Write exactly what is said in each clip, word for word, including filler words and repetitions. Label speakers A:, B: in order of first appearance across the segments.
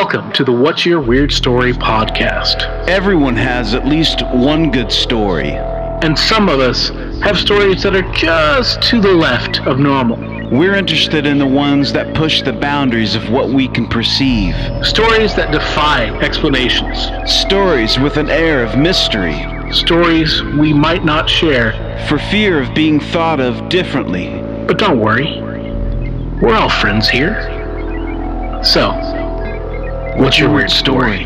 A: Welcome to the What's Your Weird Story podcast.
B: Everyone has at least one good story.
A: And some of us have stories that are just to the left of normal.
B: We're interested in the ones that push the boundaries of what we can perceive.
A: Stories that defy explanations.
B: Stories with an air of mystery.
A: Stories we might not share
B: for fear of being thought of differently.
A: But don't worry, we're all friends here. So, what's your weird story?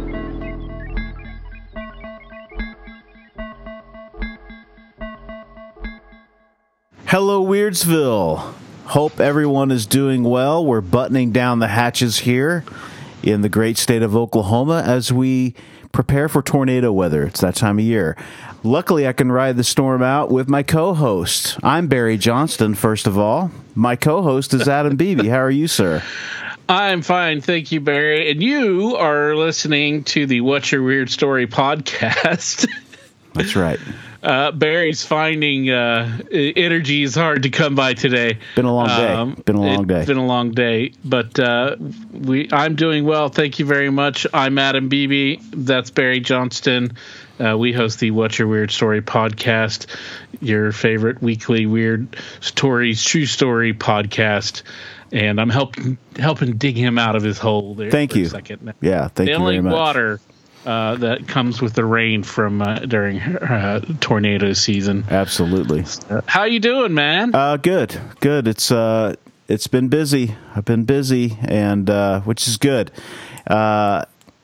C: Hello, Weirdsville. Hope everyone is doing well. We're buttoning down the hatches here in the great state of Oklahoma as we prepare for tornado weather. It's that time of year. Luckily, I can ride the storm out with my co-host. I'm Barry Johnston, first of all. My co-host is Adam Beebe. How are you, sir?
D: I'm fine, thank you, Barry. And you are listening to the What's Your Weird Story podcast.
C: That's right.
D: Uh, Barry's finding uh, energy is hard to come by today.
C: Been a long day.
D: Um,
C: been a long
D: it's
C: day.
D: Been a long day, but uh, we. I'm doing well. Thank you very much. I'm Adam Beebe. That's Barry Johnston. Uh, we host the What's Your Weird Story podcast, your favorite weekly weird stories, true story podcast. And I'm helping helping dig him out of his hole there.
C: Thank
D: for
C: you.
D: A second.
C: Yeah, thank
D: the
C: you
D: only
C: very much.
D: water uh, that comes with the rain from uh, during uh, tornado season.
C: Absolutely.
D: Uh, how you doing, man?
C: Uh, good, good. It's uh, it's been busy. I've been busy, and uh, which is good. Uh,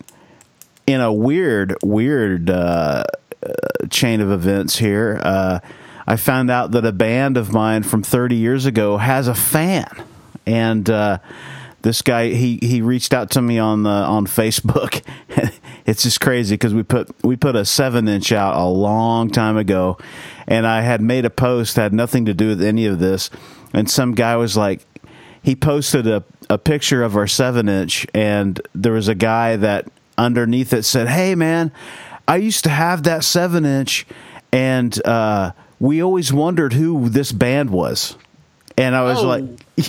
C: in a weird, weird uh, uh, chain of events here, uh, I found out that a band of mine from thirty years ago has a fan. And uh, this guy, he, he reached out to me on the on Facebook. It's just crazy because we put we put a seven inch out a long time ago, and I had made a post had nothing to do with any of this. And some guy was like, he posted a a picture of our seven inch, and there was a guy that underneath it said, "Hey man, I used to have that seven inch, and uh, we always wondered who this band was." And I was
D: oh.
C: like,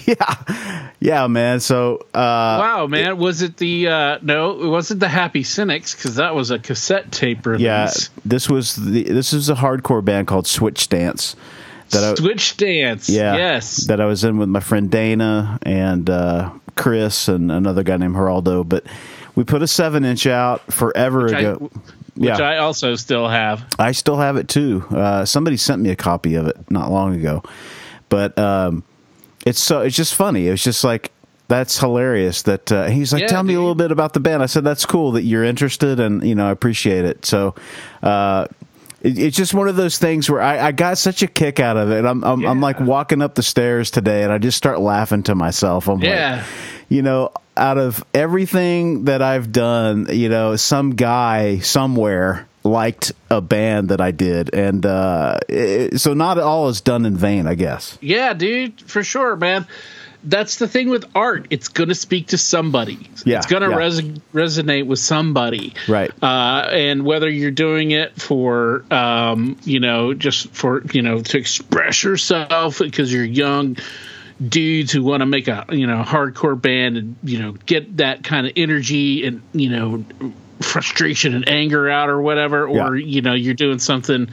C: yeah, yeah, man. So, uh,
D: wow, man. It, was it the, uh, no, it wasn't the Happy Cynics because that was a cassette tape release.
C: Yeah, this was the, this is a hardcore band called Switch Dance.
D: That I, Switch Dance. Yeah. Yes.
C: That I was in with my friend Dana and, uh, Chris and another guy named Geraldo. But we put a seven inch out forever
D: which
C: ago.
D: I, which yeah. I also still have.
C: I still have it too. Uh, somebody sent me a copy of it not long ago. But um, it's so it's just funny. It was just like, that's hilarious. That uh, he's like, yeah, tell me dude. a little bit about the band. I said, that's cool that you're interested, and you know, I appreciate it. So uh, it, it's just one of those things where I, I got such a kick out of it. I'm I'm, yeah. I'm like walking up the stairs today, and I just start laughing to myself. I'm
D: yeah.
C: like, you know, out of everything that I've done, you know, some guy somewhere liked a band that I did, and uh it, so not all is done in vain, I guess.
D: Yeah, dude, for sure, man. That's the thing with art. It's going to speak to somebody.
C: Yeah,
D: it's going to
C: yeah.
D: res- resonate with somebody.
C: Right.
D: Uh, and whether you're doing it for, um, you know, just for, you know, to express yourself because you're young dudes who want to make a, you know, hardcore band and, you know, get that kind of energy and, you know, frustration and anger out or whatever, or, yeah. you know, you're doing something,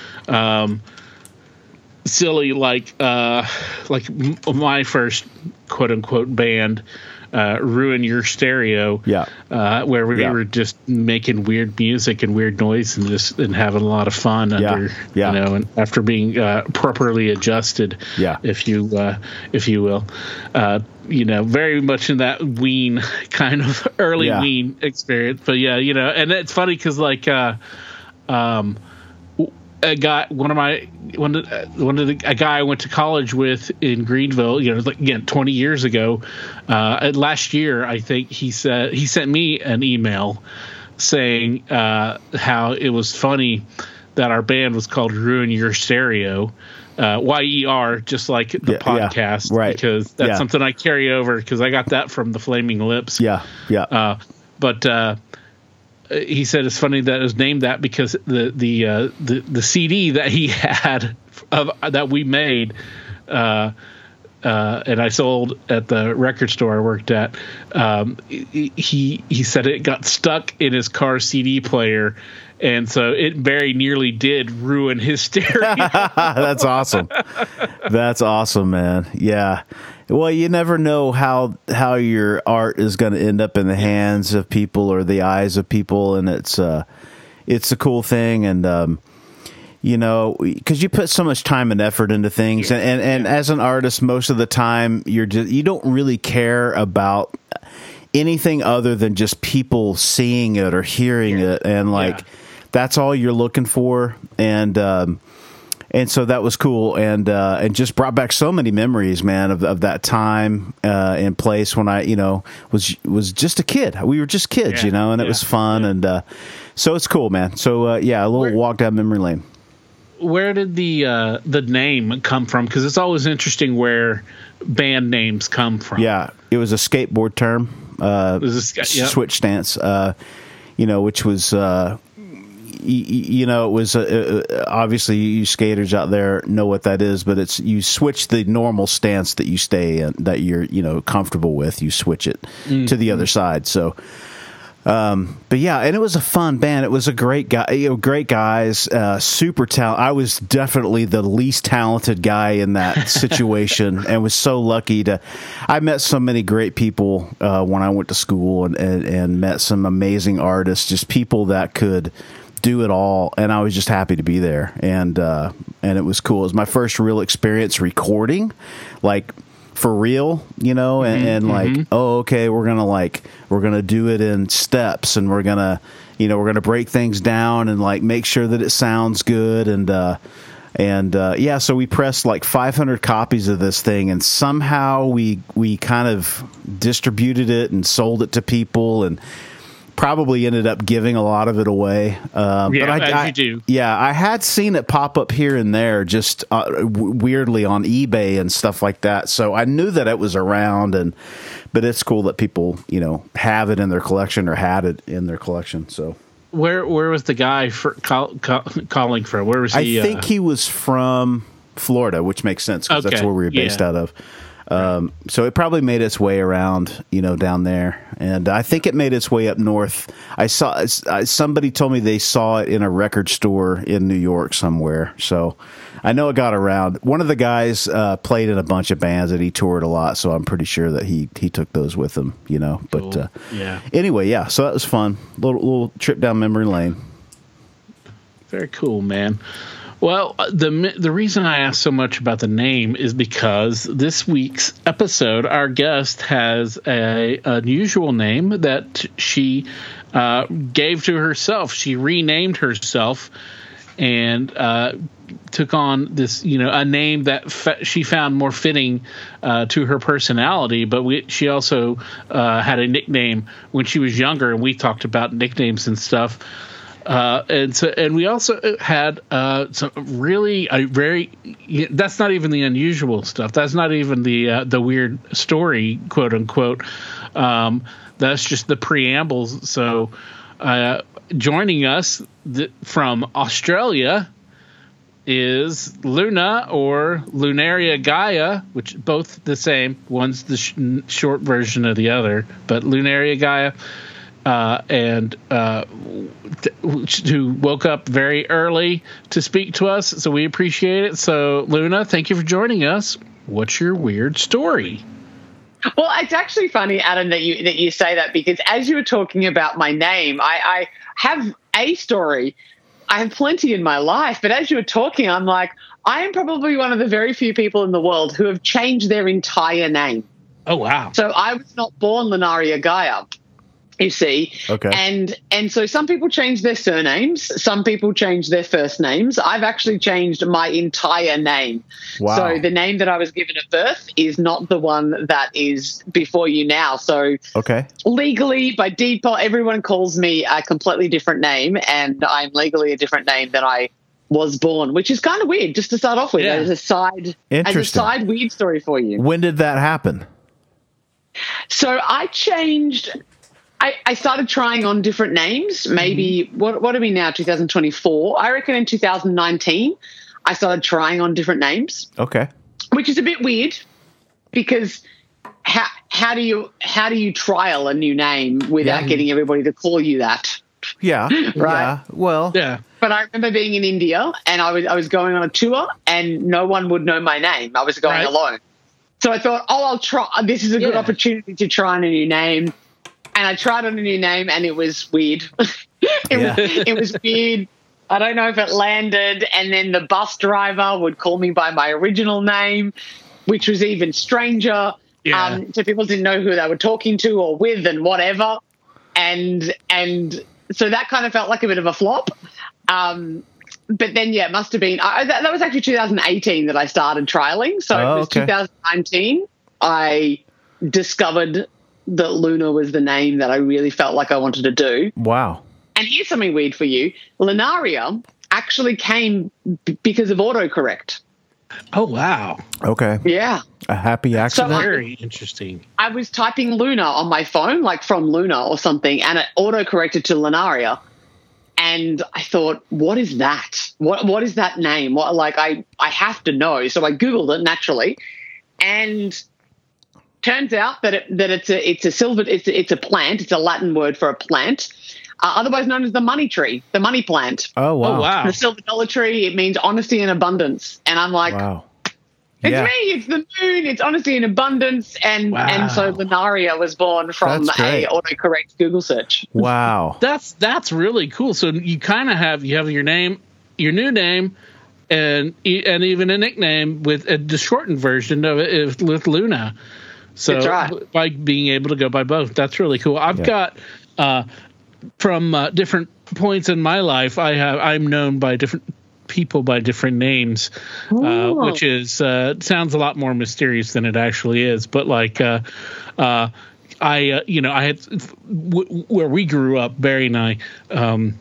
D: um, silly like uh like my first quote unquote band, uh Ruin Your Stereo,
C: yeah
D: uh where we
C: yeah.
D: were just making weird music and weird noise and just and having a lot of fun
C: yeah.
D: under
C: yeah.
D: you know, and after being uh properly adjusted,
C: yeah
D: if you uh if you will, uh you know, very much in that Ween kind of early
C: yeah.
D: Ween experience. But yeah, you know, and it's funny because like uh um a guy, one of my, one of, one of the, a guy I went to college with in Greenville, you know, like again, twenty years ago, uh, last year, I think he said, he sent me an email saying, uh, how it was funny that our band was called Ruin Your Stereo, uh, Y E R, just like the
C: yeah,
D: podcast,
C: yeah, right.
D: because that's
C: yeah.
D: something I carry over because I got that from the Flaming Lips.
C: Yeah. Yeah.
D: Uh, but, uh, he said it's funny that it was named that because the the uh, the, the C D that he had of that we made uh, uh, and I sold at the record store I worked at. Um, he he said it got stuck in his car C D player, and so it very nearly did ruin his stereo.
C: That's awesome. That's awesome, man. Yeah. Well, you never know how how your art is going to end up in the hands of people or the eyes of people, and it's uh, it's a cool thing, and um, you know, because you put so much time and effort into things, and and, and as an artist, most of the time you're just, you don't really care about anything other than just people seeing it or hearing yeah. it, and like yeah. that's all you're looking for, and. Um, And so that was cool, and uh, and just brought back so many memories, man, of of that time uh, and place when I, you know, was was just a kid. We were just kids, yeah, you know, and yeah, it was fun, yeah. and uh, so it's cool, man. So uh, yeah, a little where, walk down memory lane.
D: Where did the uh, the name come from? Because it's always interesting where band names come from.
C: Yeah, it was a skateboard term. Uh,
D: it was a ska- yep.
C: switch stance, uh, you know, which was. Uh, You, you know, it was uh, uh, obviously you skaters out there know what that is, but it's you switch the normal stance that you stay in, that you're you know comfortable with. You switch it mm-hmm. to the other side. So, um, but yeah, and it was a fun band. It was a great guy, you know, great guys, uh, super talent. I was definitely the least talented guy in that situation, and was so lucky to. I met so many great people uh, when I went to school, and, and and met some amazing artists, just people that could. Do it all, and I was just happy to be there, and uh, and it was cool. It was my first real experience recording, like for real, you know, and, mm-hmm, and like, mm-hmm. oh, okay, we're gonna like we're gonna do it in steps, and we're gonna, you know, we're gonna break things down and like make sure that it sounds good, and uh, and uh, yeah, so we pressed like five hundred copies of this thing, and somehow we we kind of distributed it and sold it to people, and. Probably ended up giving a lot of it away. Um,
D: yeah,
C: but I,
D: as
C: I,
D: you do.
C: Yeah, I had seen it pop up here and there, just uh, w- weirdly on eBay and stuff like that. So I knew that it was around, and but it's cool that people, you know, have it in their collection or had it in their collection. So
D: where where was the guy for call, call, calling from? Where was he?
C: I think uh, he was from Florida, which makes sense because okay. that's where we were based yeah. out of. Um, so it probably made its way around, you know, down there, and I think it made its way up north. I saw I, somebody told me they saw it in a record store in New York somewhere. So I know it got around. One of the guys uh, played in a bunch of bands and he toured a lot, so I'm pretty sure that he he took those with him, you know. But
D: cool.
C: uh,
D: yeah.
C: Anyway, yeah. So that was fun. Little little trip down memory lane.
D: Very cool, man. Well, the the reason I asked so much about the name is because this week's episode, our guest has a unusual name that she uh, gave to herself. She renamed herself and uh, took on this, you know, a name that fa- she found more fitting uh, to her personality. But we, she also uh, had a nickname when she was younger, and we talked about nicknames and stuff. Uh, and so, and we also had uh, some really a very. That's not even the unusual stuff. That's not even the uh, the weird story, quote unquote. Um, that's just the preambles. So, uh, joining us th- from Australia is Luna, or Lunaria Gaia, which both the same. One's the sh- short version of the other, but Lunaria Gaia. Uh, and uh, th- who woke up very early to speak to us, so we appreciate it. So, Luna, thank you for joining us. What's your weird story?
E: Well, it's actually funny, Adam, that you that you say that, because as you were talking about my name, I, I have a story. I have plenty in my life, but as you were talking, I'm like, I am probably one of the very few people in the world who have changed their entire name.
D: Oh, wow.
E: So I was not born Lunaria Gaia. You see,
C: okay,
E: and and so some people change their surnames, some people change their first names. I've actually changed my entire name.
C: Wow.
E: So the name that I was given at birth is not the one that is before you now. So
C: okay,
E: legally, by default, everyone calls me a completely different name, and I'm legally a different name than I was born, which is kind of weird. Just to start off with,
D: yeah.
E: as a side, as a side weird story for you.
C: When did that happen?
E: So I changed. I, I started trying on different names. Maybe mm-hmm. what what are we now? two thousand twenty-four. I reckon in two thousand nineteen, I started trying on different names.
C: Okay,
E: which is a bit weird. because how how do you how do you trial a new name without
C: Yeah.
E: getting everybody to call you that?
C: Yeah.
E: Right.
C: Yeah. Well.
D: Yeah.
E: But I remember being in India and I was I was going on a tour and no one would know my name. I was going
D: Right.
E: alone. So I thought, oh, I'll try. This is a good
D: Yeah.
E: opportunity to try on a new name. And I tried on a new name and it was weird. it,
C: Yeah.
E: was, it was weird. I don't know if it landed. And then the bus driver would call me by my original name, which was even stranger.
D: Yeah.
E: Um, so people didn't know who they were talking to or with and whatever. And and so that kind of felt like a bit of a flop. Um, but then, yeah, it must have been I, that, that was actually two thousand eighteen that I started trialing. So
C: Oh,
E: it was
C: okay.
E: two thousand nineteen. I discovered that Luna was the name that I really felt like I wanted to do.
C: Wow.
E: And here's something weird for you. Lunaria actually came b- because of autocorrect.
D: Oh, wow.
C: Okay.
E: Yeah.
C: A happy accident.
E: I-
D: Very interesting.
E: I was typing Luna on my phone, like from Luna or something, and it auto-corrected to Lunaria. And I thought, what is that? What What is that name? What like I, I have to know. So I Googled it naturally. And turns out that it, that it's a it's a silver it's a, it's a plant. It's a Latin word for a plant, uh, otherwise known as the money tree, the money plant.
C: oh wow.
D: Oh, wow.
E: The silver dollar tree. It means honesty and abundance. And I'm like,
C: Wow.
E: it's
C: Yeah.
E: me. It's the moon. It's honesty and abundance. And
D: Wow.
E: and so Lunaria was born from
C: That's
E: a
C: great.
E: autocorrect Google search.
C: Wow.
D: That's that's really cool. So you kind of have you have your name, your new name, and e- and even a nickname with a the shortened version of it is with Luna. So
E: That's right.
D: by being able to go by both, that's really cool. I've
C: Yeah.
D: got uh, from uh, different points in my life, I have I'm known by different people by different names, uh,
E: Ooh.
D: which is uh, sounds a lot more mysterious than it actually is. But like, uh, uh, I uh, you know I had w- where we grew up, Barry and I. Um,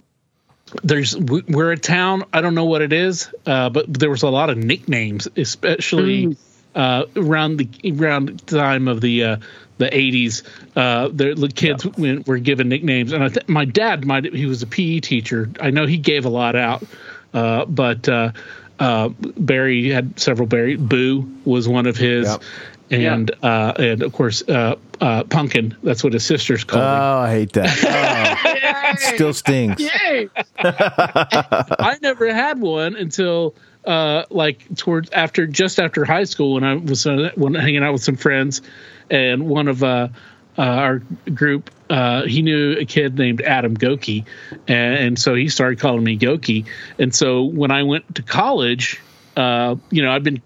D: there's we- we're a town. I don't know what it is, uh, but there was a lot of nicknames, especially
E: Mm.
D: uh, around the around the time of the uh, the eighties. Uh, the, the kids w- were given nicknames, and I th- my dad, might he was a P E teacher. I know he gave a lot out, uh, but uh, uh, Barry had several. Barry Boo was one of his.
C: Yep.
D: And uh, and of course, uh, uh, Pumpkin. That's what his sisters called him.
C: Oh, I hate that. Oh,
E: Yay.
C: still stings.
E: Yay.
D: I never had one until uh, like towards after just after high school when I was uh, when hanging out with some friends, and one of uh, uh, our group uh, he knew a kid named Adam Goki, and, and so he started calling me Goki. And so when I went to college, uh, you know, I've been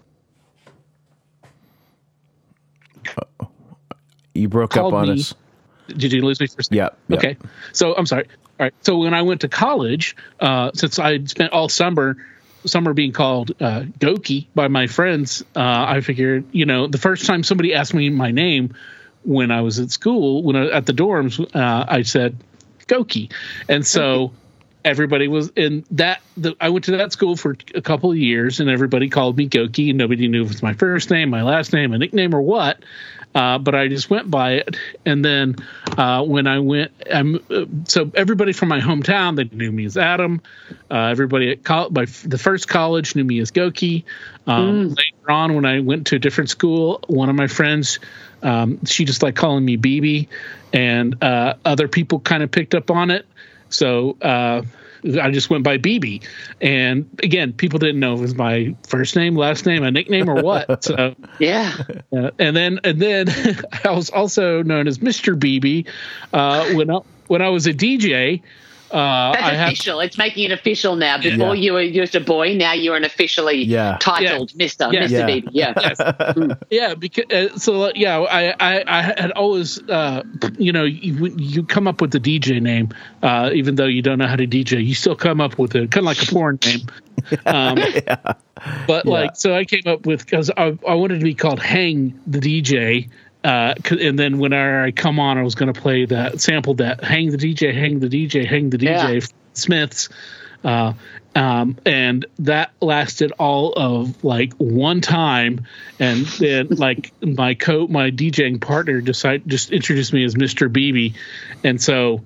C: You broke up
D: Called
C: on
D: me-
C: us.
D: Did you lose me for a second?
C: Yep, yep.
D: Okay. So I'm sorry. All right. So when I went to college, uh, since I spent all summer, summer being called uh, Goki by my friends, uh, I figured, you know, the first time somebody asked me my name when I was at school, when I, at the dorms, uh, I said Goki, and so. Everybody was in that. The, I went to that school for a couple of years, and everybody called me Goki, and nobody knew if it was my first name, my last name, a nickname, or what. Uh, but I just went by it. And then uh, when I went, I'm, uh, so everybody from my hometown, they knew me as Adam. Uh, everybody at col- my, the first college knew me as Goki. Um,
E: Mm.
D: Later on, when I went to a different school, one of my friends, um, she just liked calling me B B, and uh, other people kind of picked up on it. So uh, I just went by B B. And again, people didn't know if it was my first name, last name, a nickname, or what. So,
E: Yeah.
D: uh, and then and then I was also known as Mister B B uh, when I, when I was a D J. Uh,
E: That's
D: I had
E: official. It's making it official now. Before
C: Yeah.
E: you were just a boy, now you're an officially
C: Yeah.
E: titled Mister
D: Yeah.
E: Mister
C: Yeah.
E: Baby. Yeah.
D: yes. Yeah, because uh, so uh, yeah, I, I I had always uh, you know you, you come up with the D J name, uh, even though you don't know how to D J, you still come up with it, kind of like a porn name. Um, But
C: Yeah.
D: like, so I came up with because I, I wanted to be called Hang the D J. Uh, c- and then whenever I come on, I was going to play that sample that Hang the D J, Hang the D J, Hang the D J,
E: Yeah.
D: Smiths. Uh, um, and that lasted all of like one time. And then like my co, my DJing partner decided, just introduced me as Mister B B. And so,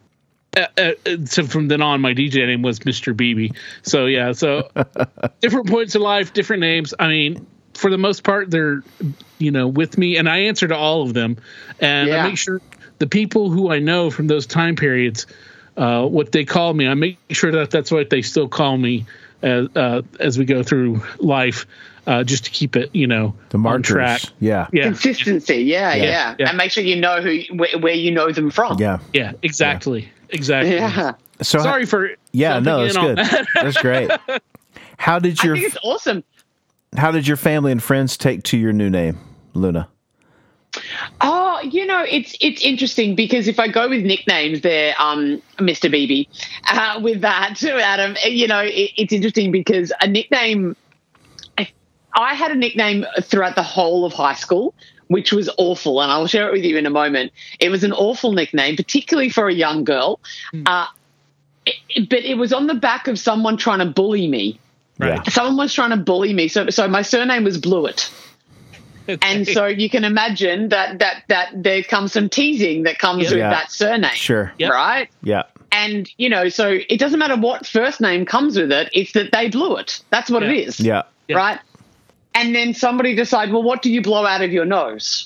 D: uh, uh, so from then on, my D J name was Mister B B. So yeah, so different points in life, different names. I mean, for the most part, they're, you know, with me, and I answer to all of them, and
E: Yeah.
D: I make sure the people who I know from those time periods, uh, what they call me, I make sure that that's what they still call me as uh, as we go through life, uh, just to keep it, you know,
C: The
D: on
C: markers.
D: track.
C: Yeah.
D: Yeah,
E: Consistency, yeah, yeah,
D: Yeah, yeah.
E: and make sure you know who where, where you know them from.
C: Yeah.
D: yeah, exactly, exactly.
E: Yeah.
C: So
D: Sorry for
C: yeah, no,
D: jumping
C: that's
D: in
C: good.
D: on
C: That's great. How did
E: I
C: your
E: think it's awesome.
C: how did your family and friends take to your new name, Luna?
E: Oh, you know, it's it's interesting because if I go with nicknames, they're um, Mister B B. Uh, with that, Adam, you know, it, it's interesting because a nickname. I, I had a nickname throughout the whole of high school, which was awful, and I'll share it with you in a moment. It was an awful nickname, particularly for a young girl.
D: Mm.
E: Uh, it, but it was on the back of someone trying to bully me.
D: Right.
C: Yeah.
E: Someone was trying to bully me, so so my surname was Blewett. And so you can imagine that that that there comes some teasing that comes
D: Yep.
E: with
C: Yeah.
E: that surname,
C: Sure.
D: Yep.
E: right?
C: Yeah.
E: And you know, so it doesn't matter what first name comes with it; it's that they blew it. That's what
D: Yeah.
E: it is,
C: Yeah.
D: Yeah.
E: right? And then somebody decide, well, what do you blow out of your nose?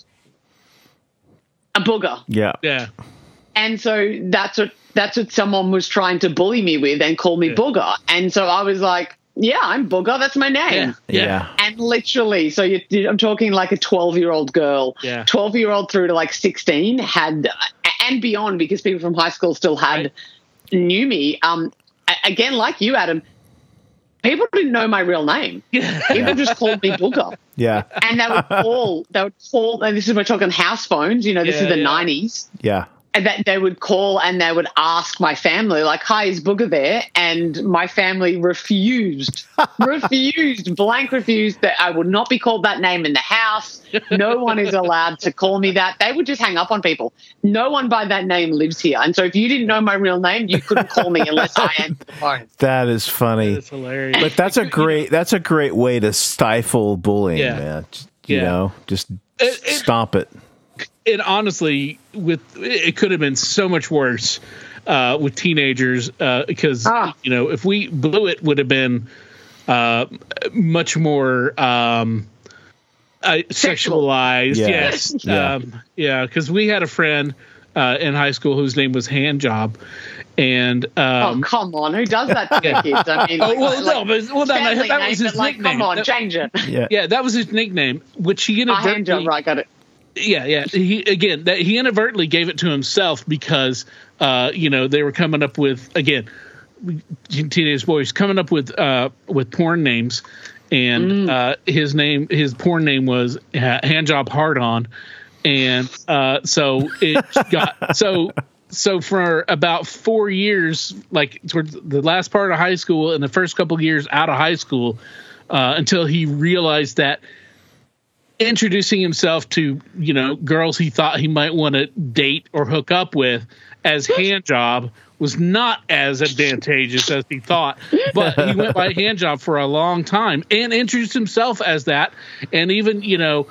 E: A booger.
C: Yeah.
D: yeah,
E: And so that's what that's what someone was trying to bully me with and call me
D: Yeah.
E: booger. And so I was like, yeah, I'm Booger. That's my name.
D: yeah,
C: Yeah.
E: And literally, so you, you- I'm talking like a twelve-year-old girl,
D: Yeah.
E: twelve-year-old through to like sixteen had, and beyond, because people from high school still had
D: Right.
E: knew me. Um, a- again, like you, Adam, people didn't know my real name. People just called me Booger,
C: Yeah.
E: and they would call. They would call, and this is we're talking house phones. You know, this
D: Yeah,
E: is the
D: yeah.
E: nineties.
C: Yeah.
E: And that they would call and they would ask my family, like, hi, is Booger there? And my family refused, refused, blank refused that I would not be called that name in the house. No one is allowed to call me that. They would just hang up on people. No one by that name lives here. And so if you didn't know my real name, you couldn't call me unless I answered the phone.
C: That is funny.
D: It's hilarious.
C: But that's a great that's a great way to stifle bullying,
D: Yeah.
C: man. Just, you
D: Yeah.
C: know, just
D: It- it-
C: stomp it.
D: And honestly, with it could have been so much worse uh, with teenagers uh, because
E: Ah.
D: you know, if we blew it, would have been uh, much more um, uh,
E: Sexual.
D: sexualized.
C: Yeah.
D: Yes,
C: Yeah.
D: um, yeah, because we had a friend uh, in high school whose name was Handjob, and um,
E: Oh, come on. Who does that to their kids? I mean,
D: oh,
E: like,
D: well,
E: like,
D: no, but well, that,
E: family
D: that
E: name,
D: was his
E: but like,
D: nickname.
E: come on,
D: That-
E: change it.
C: Yeah.
D: yeah, that was his nickname, which he
E: I hand
D: inadvertently
E: job, right, got it.
D: yeah, yeah. He again that he inadvertently gave it to himself because uh, you know, they were coming up with again teenage boys coming up with uh, with porn names, and
E: Mm.
D: uh, his name his porn name was ha- Handjob Hard On, and uh, so it got so so for about four years, like towards the last part of high school and the first couple of years out of high school, uh, until he realized that introducing himself to, you know, girls he thought he might want to date or hook up with as hand job was not as advantageous as he thought. But he went by hand job for a long time and introduced himself as that. And even, you know,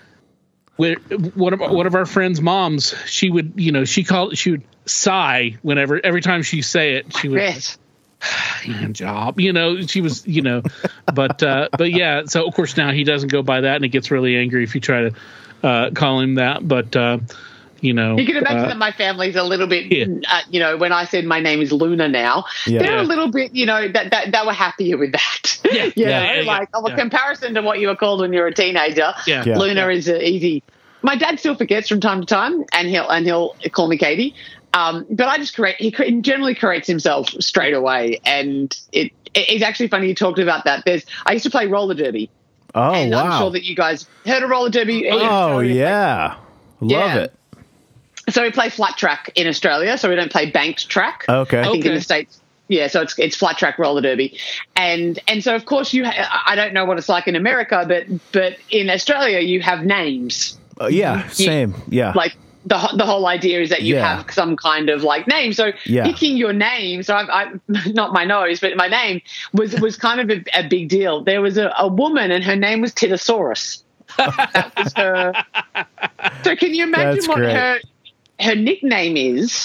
D: with one of one of our friends' moms, she would, you know, she called she would sigh whenever every time she say it, she would
E: Yes.
D: hand job, you know, she was, you know, but uh but yeah, so of course now he doesn't go by that, and he gets really angry if you try to uh call him that. But uh you know,
E: You can imagine
D: uh,
E: that my family's a little bit,
D: Yeah.
E: uh, you know, when I said my name is Luna now,
C: Yeah.
E: they're
D: Yeah.
E: a little bit, you know, that, that they were happier with that.
D: Yeah.
E: you
D: Yeah,
E: know,
D: yeah, yeah,
E: like, oh,
D: yeah.
E: a comparison to what you were called when you were a teenager,
D: yeah,
C: Yeah.
E: Luna is uh, easy. My dad still forgets from time to time, and he'll and he'll call me Katie. Um, but I just correct. He cor- generally corrects himself straight away, and it, it it's actually funny you talked about that. There's I used to play roller derby,
C: Oh
E: and I'm
C: wow.
E: sure that you guys heard of roller derby.
C: Oh yeah. Love
E: Yeah.
C: it.
E: So we play flat track in Australia, so we don't play banked track.
C: Okay.
E: I think in
D: Okay.
E: the States, yeah, so it's it's flat track roller derby, and and so of course you, ha- I don't know what it's like in America, but but in Australia you have names.
C: Uh, yeah, same. Yeah.
E: Like the ho- the whole idea is that you
C: Yeah.
E: have some kind of like name. So
C: Yeah.
E: picking your name, so I, I not my nose, but my name was was kind of a, a big deal. There was a, a woman, and her name was Titosaurus. That was her. So can you imagine
C: That's
E: what
C: great.
E: her her nickname is?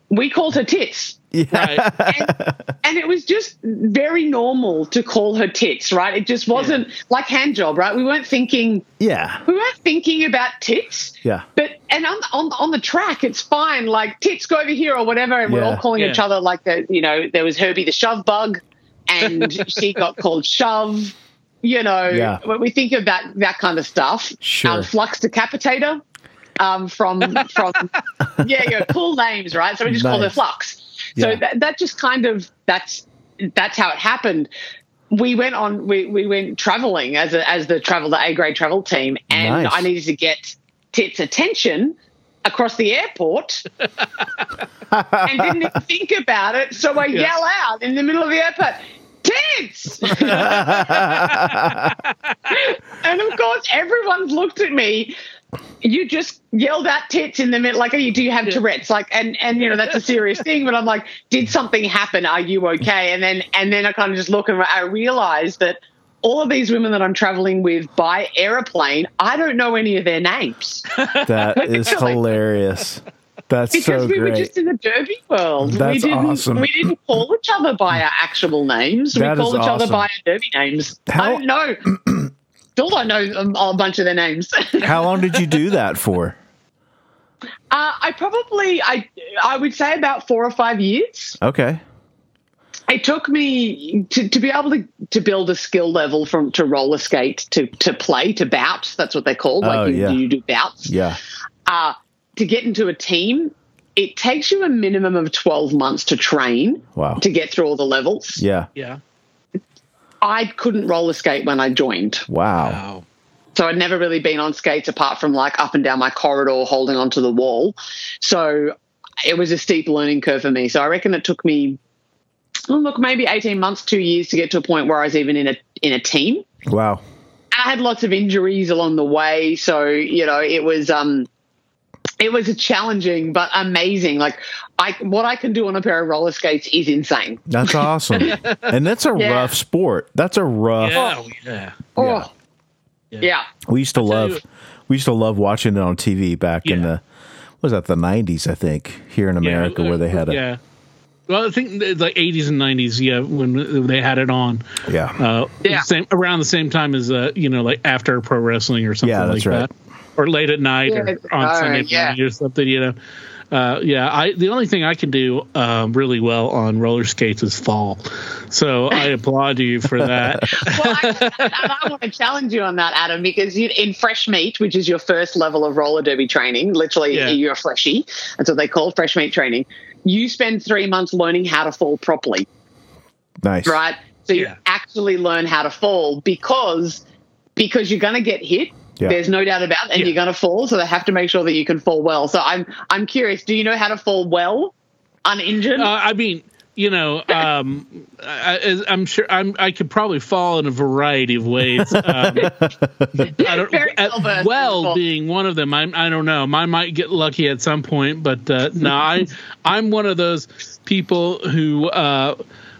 E: we called her tits.
D: Right.
E: and, and it was just very normal to call her tits, right? It just wasn't yeah. like hand job, right? We weren't thinking,
C: yeah,
E: we weren't thinking about tits.
C: Yeah.
E: But and on on on the track, it's fine. Like tits, go over here or whatever, and yeah. we're all calling yeah. each other like the, you know, there was Herbie the Shove Bug, and she got called Shove. You know,
C: yeah.
E: when we think of that that kind of stuff,
C: sure.
E: um, Flux Decapitator, um, from from yeah, yeah, cool names, right? So we just nice. called her Flux. So yeah. that, that just kind of that's that's how it happened. We went on we, we went traveling as a, as the travel the A grade travel team, and nice. I needed to get Tits' attention across the airport, and didn't even think about it. So I yeah. yell out in the middle of the airport, "Tits!" And of course, everyone's looked at me. You just yelled at tits in the middle, like, "Are you, do you have yeah. Tourette's?" Like, and and you know that's a serious thing. But I'm like, did something happen? Are you okay? And then and then I kind of just look and I realized that all of these women that I'm traveling with by airplane, I don't know any of their names.
C: That is hilarious. That's
E: because
C: so
E: we
C: great.
E: were just in the derby world.
C: That's
E: we didn't,
C: awesome.
E: We didn't call each other by our actual names.
C: That
E: we called each
C: awesome.
E: other by our derby names.
C: How-
E: I don't know. Still don't know a bunch of their names.
C: How long did you do that for?
E: Uh, I probably, I I would say about four or five years.
C: Okay.
E: It took me to, to be able to, to build a skill level from to roller skate to, to play, to bout. That's what they're called. Like
C: oh,
E: you,
C: yeah.
E: you do bouts.
C: Yeah.
E: Uh, to get into a team, it takes you a minimum of twelve months to train.
C: Wow.
E: To get through all the levels.
C: Yeah.
D: Yeah.
E: I couldn't roller skate when I joined.
C: Wow.
D: Wow.
E: So I'd never really been on skates apart from like up and down my corridor holding onto the wall. So it was a steep learning curve for me. So I reckon it took me, well, look, maybe eighteen months, two years to get to a point where I was even in a in a team.
C: Wow.
E: I had lots of injuries along the way. So, you know, it was um it was a challenging but amazing. Like I what I can do on a pair of roller skates is insane.
C: That's awesome. And that's a
E: yeah.
C: rough sport. That's a rough
D: Yeah, yeah.
E: Oh.
C: Yeah.
E: Yeah. yeah.
C: We used to
D: I'll
C: love
D: you-
C: we used to love watching it on T V back in
D: Yeah.
C: the what was that the nineties, I think, here in America
D: yeah,
C: where they had it.
D: Yeah. Well, I think the like eighties and nineties, yeah, when they had it on.
C: Yeah.
D: Uh,
E: Yeah.
D: Same, around the same time as, uh, you know, like after pro wrestling or something
C: Yeah,
D: like
C: that's right.
D: that. Or late at night
E: Yeah,
D: or on
E: uh,
D: Sunday
E: yeah.
D: morning or something, you know. Uh, yeah, I the only thing I can do um, really well on roller skates is fall. So I applaud you for that.
E: Well, I, I, I want to challenge you on that, Adam, because you, in fresh meat, which is your first level of roller derby training, literally
D: Yeah.
E: you're fleshy. That's what they call fresh meat training. You spend three months learning how to fall properly,
C: Nice.
E: right? So you
D: Yeah.
E: actually learn how to fall because because you're going to get hit.
C: Yeah.
E: There's no doubt about it, and
D: Yeah.
E: you're going to fall. So they have to make sure that you can fall well. So I'm I'm curious. Do you know how to fall well, uninjured?
D: Uh, I mean, you know, um, I, I'm sure I'm, I could probably fall in a variety of ways. Um, I don't,
E: Very
D: uh,
E: well-versed in
D: well
E: fall.
D: being one of them. I, I don't know. I might get lucky at some point, but uh, no, I I'm one of those people who, uh,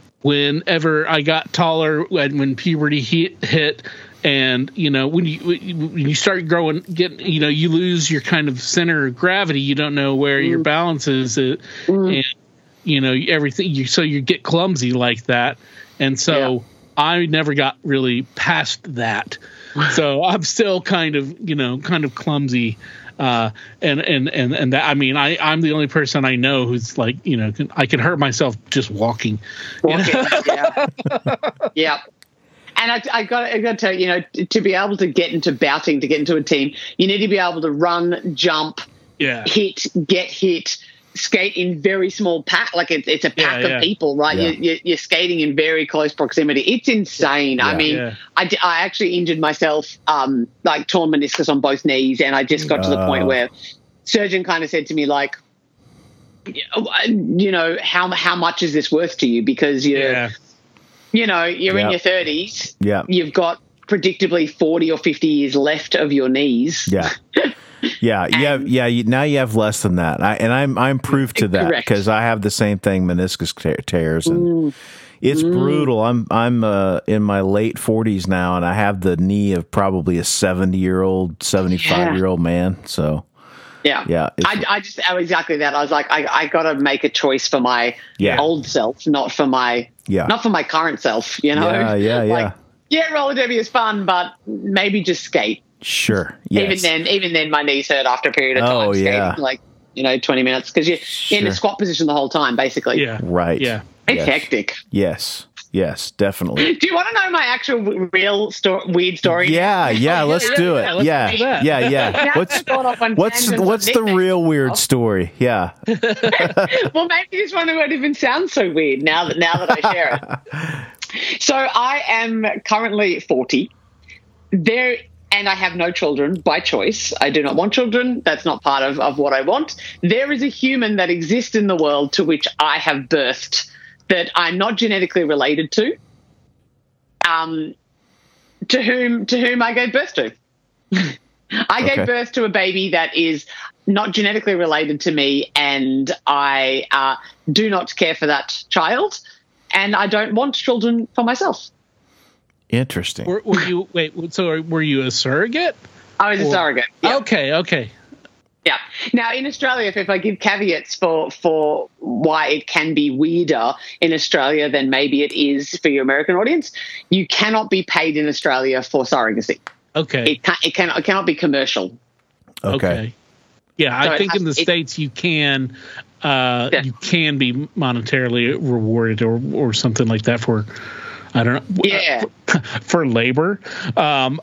D: whenever I got taller, when, when puberty hit, hit. And, you know, when you when you start growing, get you know, you lose your kind of center of gravity. You don't know where mm. your balance is. Uh,
E: Mm.
D: and, you know, everything. You, so you get clumsy like that. And so
E: Yeah.
D: I never got really past that. So I'm still kind of, you know, kind of clumsy. Uh, and, and, and, and that, I mean, I, I'm the only person I know who's like, you know, can, I can hurt myself just walking. You know?
E: Walking, yeah. yeah. And I, I got I got to tell you, you know, t- to be able to get into bouting, to get into a team, you need to be able to run, jump,
D: Yeah.
E: hit, get hit, skate in very small pack. Like it's it's a pack
D: Yeah, yeah.
E: of people, right?
C: Yeah.
E: You, you, you're skating in very close proximity. It's insane. I
C: Yeah.
E: mean,
D: Yeah.
E: I, d- I actually injured myself, um, like torn meniscus on both knees, and I just got to the point
C: Oh.
E: where surgeon kind of said to me, like, you know, how how much is this worth to you? Because you're
D: Yeah.
E: you know, you're
C: Yeah.
E: in your thirties.
C: Yeah.
E: You've got predictably forty or fifty years left of your knees.
C: Yeah. Yeah, you have, yeah. You, now you have less than that, I, and I'm I'm proof to that
E: Correct.
C: because I have the same thing, meniscus te- tears, and it's brutal. I'm I'm uh, in my late forties now, and I have the knee of probably a seventy year old, seventy five year old man. So
E: Yeah.
C: Yeah, it's-
E: I, I just, oh, exactly that. I was like, I, I got to make a choice for my
C: Yeah.
E: old self, not for my,
C: Yeah.
E: not for my current self, you know?
C: Yeah, yeah,
E: Like,
C: yeah.
E: yeah, roller derby is fun, but maybe just skate.
C: Sure. Yes.
E: Even then, even then, my knees hurt after a period of time
C: Oh,
E: skating,
C: yeah.
E: like, you know, twenty minutes, because you're in
C: Sure.
E: a squat position the whole time, basically.
D: Yeah.
C: Right.
D: Yeah.
E: It's
C: Yes.
E: hectic.
C: Yes. Yes, definitely.
E: Do you want to know my actual w- real sto- weird story?
C: Yeah, yeah, let's do
D: yeah,
C: it.
D: let's
C: Yeah,
D: do that.
C: yeah, yeah.
E: Now
C: What's
E: I've gone off on
C: what's
E: tangents of
C: what's the
E: nicknames.
C: real weird story? Yeah.
E: Well, maybe this one won't even sound so weird now that now that I share it. So I am currently forty. There, and I have no children by choice. I do not want children. That's not part of, of what I want. There is a human that exists in the world to which I have birthed that I'm not genetically related to. Um, to whom to whom I gave birth to. I
C: Okay.
E: gave birth to a baby that is not genetically related to me, and I uh, do not care for that child, and I don't want children for myself.
C: Interesting.
D: Were, were you wait? So were you a surrogate?
E: I was a
D: Or-
E: surrogate. Yeah.
D: Okay. Okay.
E: Yeah. Now, in Australia, if, if I give caveats for for why it can be weirder in Australia than maybe it is for your American audience, you cannot be paid in Australia for surrogacy.
D: Okay.
E: It, can, it, can, it cannot be commercial.
C: Okay.
D: Yeah,
E: So
D: I
E: it
D: think
E: has-
D: in the
E: it-
D: states you can uh,
E: Yeah.
D: you can be monetarily rewarded or or something like that for I don't know
E: Yeah.
D: for, for labor. Um,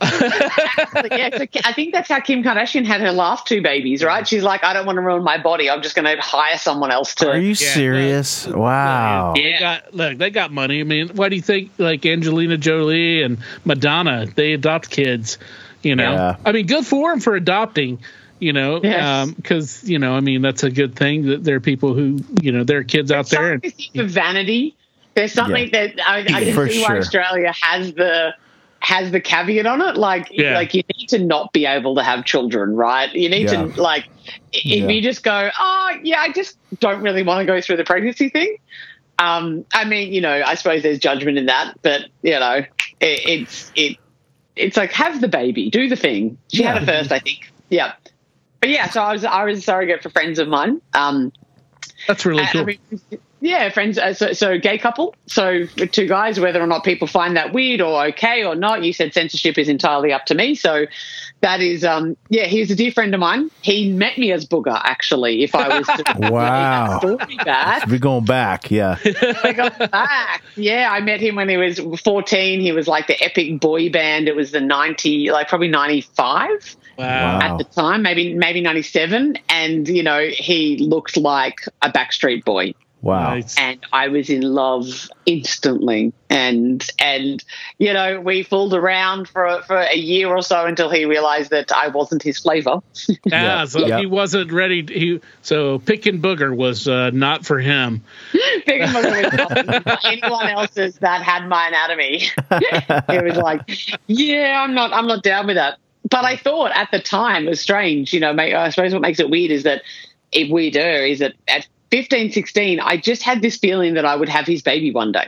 E: Yeah, so I think that's how Kim Kardashian had her last two babies, right? She's like, I don't want to ruin my body. I'm just going to hire someone else to.
C: Are you
D: Yeah,
C: serious? Wow.
D: They
E: Yeah.
D: got look, they got money. I mean, why do you think like Angelina Jolie and Madonna they adopt kids? You know,
C: Yeah.
D: I mean, good for them for adopting. You know,
E: Yes.
D: because you know, I mean, that's a good thing that there are people who you know there are kids out there. And,
E: Surrogacy for vanity. There's something that I, I can
C: For
E: see why
C: sure.
E: Australia has the has the caveat on it. Like,
D: Yeah.
E: like you need to not be able to have children, right? You need
C: Yeah.
E: to like if
C: Yeah.
E: you just go, oh yeah, I just don't really want to go through the pregnancy thing. Um, I mean, you know, I suppose there's judgment in that, but you know, it, it's it it's like have the baby, do the thing. She had
C: Yeah.
E: it first, I think. Yeah, but yeah, so I was I was a surrogate for friends of mine. Um,
D: that's really
E: I-
D: cool.
E: I mean, yeah, friends. Uh, so, so gay couple. So for two guys, whether or not people find that weird or okay or not, you said censorship is entirely up to me. So that is, um, yeah, he's a dear friend of mine. He met me as Booger, actually. If I was to
C: Wow.
E: story back,
C: We're going back. Yeah.
E: I got back. Yeah, I met him when he was fourteen. He was like the epic boy band. It was the ninety, like probably ninety-five.
D: Wow.
C: Wow.
E: At the time, maybe maybe ninety-seven, and you know he looked like a Backstreet Boy.
C: Wow.
D: Nice.
E: And I was in love instantly. And and you know, we fooled around for for a year or so until he realized that I wasn't his flavor.
D: Yeah,
C: Yeah,
D: so
C: yeah.
D: he wasn't ready. To, he so pick and booger was uh, not for him.
E: Bigger than anyone else's that had my anatomy. It was like, yeah, I'm not I'm not down with that. But I thought at the time it was strange. You know, ma- I suppose what makes it weird is that it weirder is that at fifteen, sixteen, I just had this feeling that I would have his baby one day.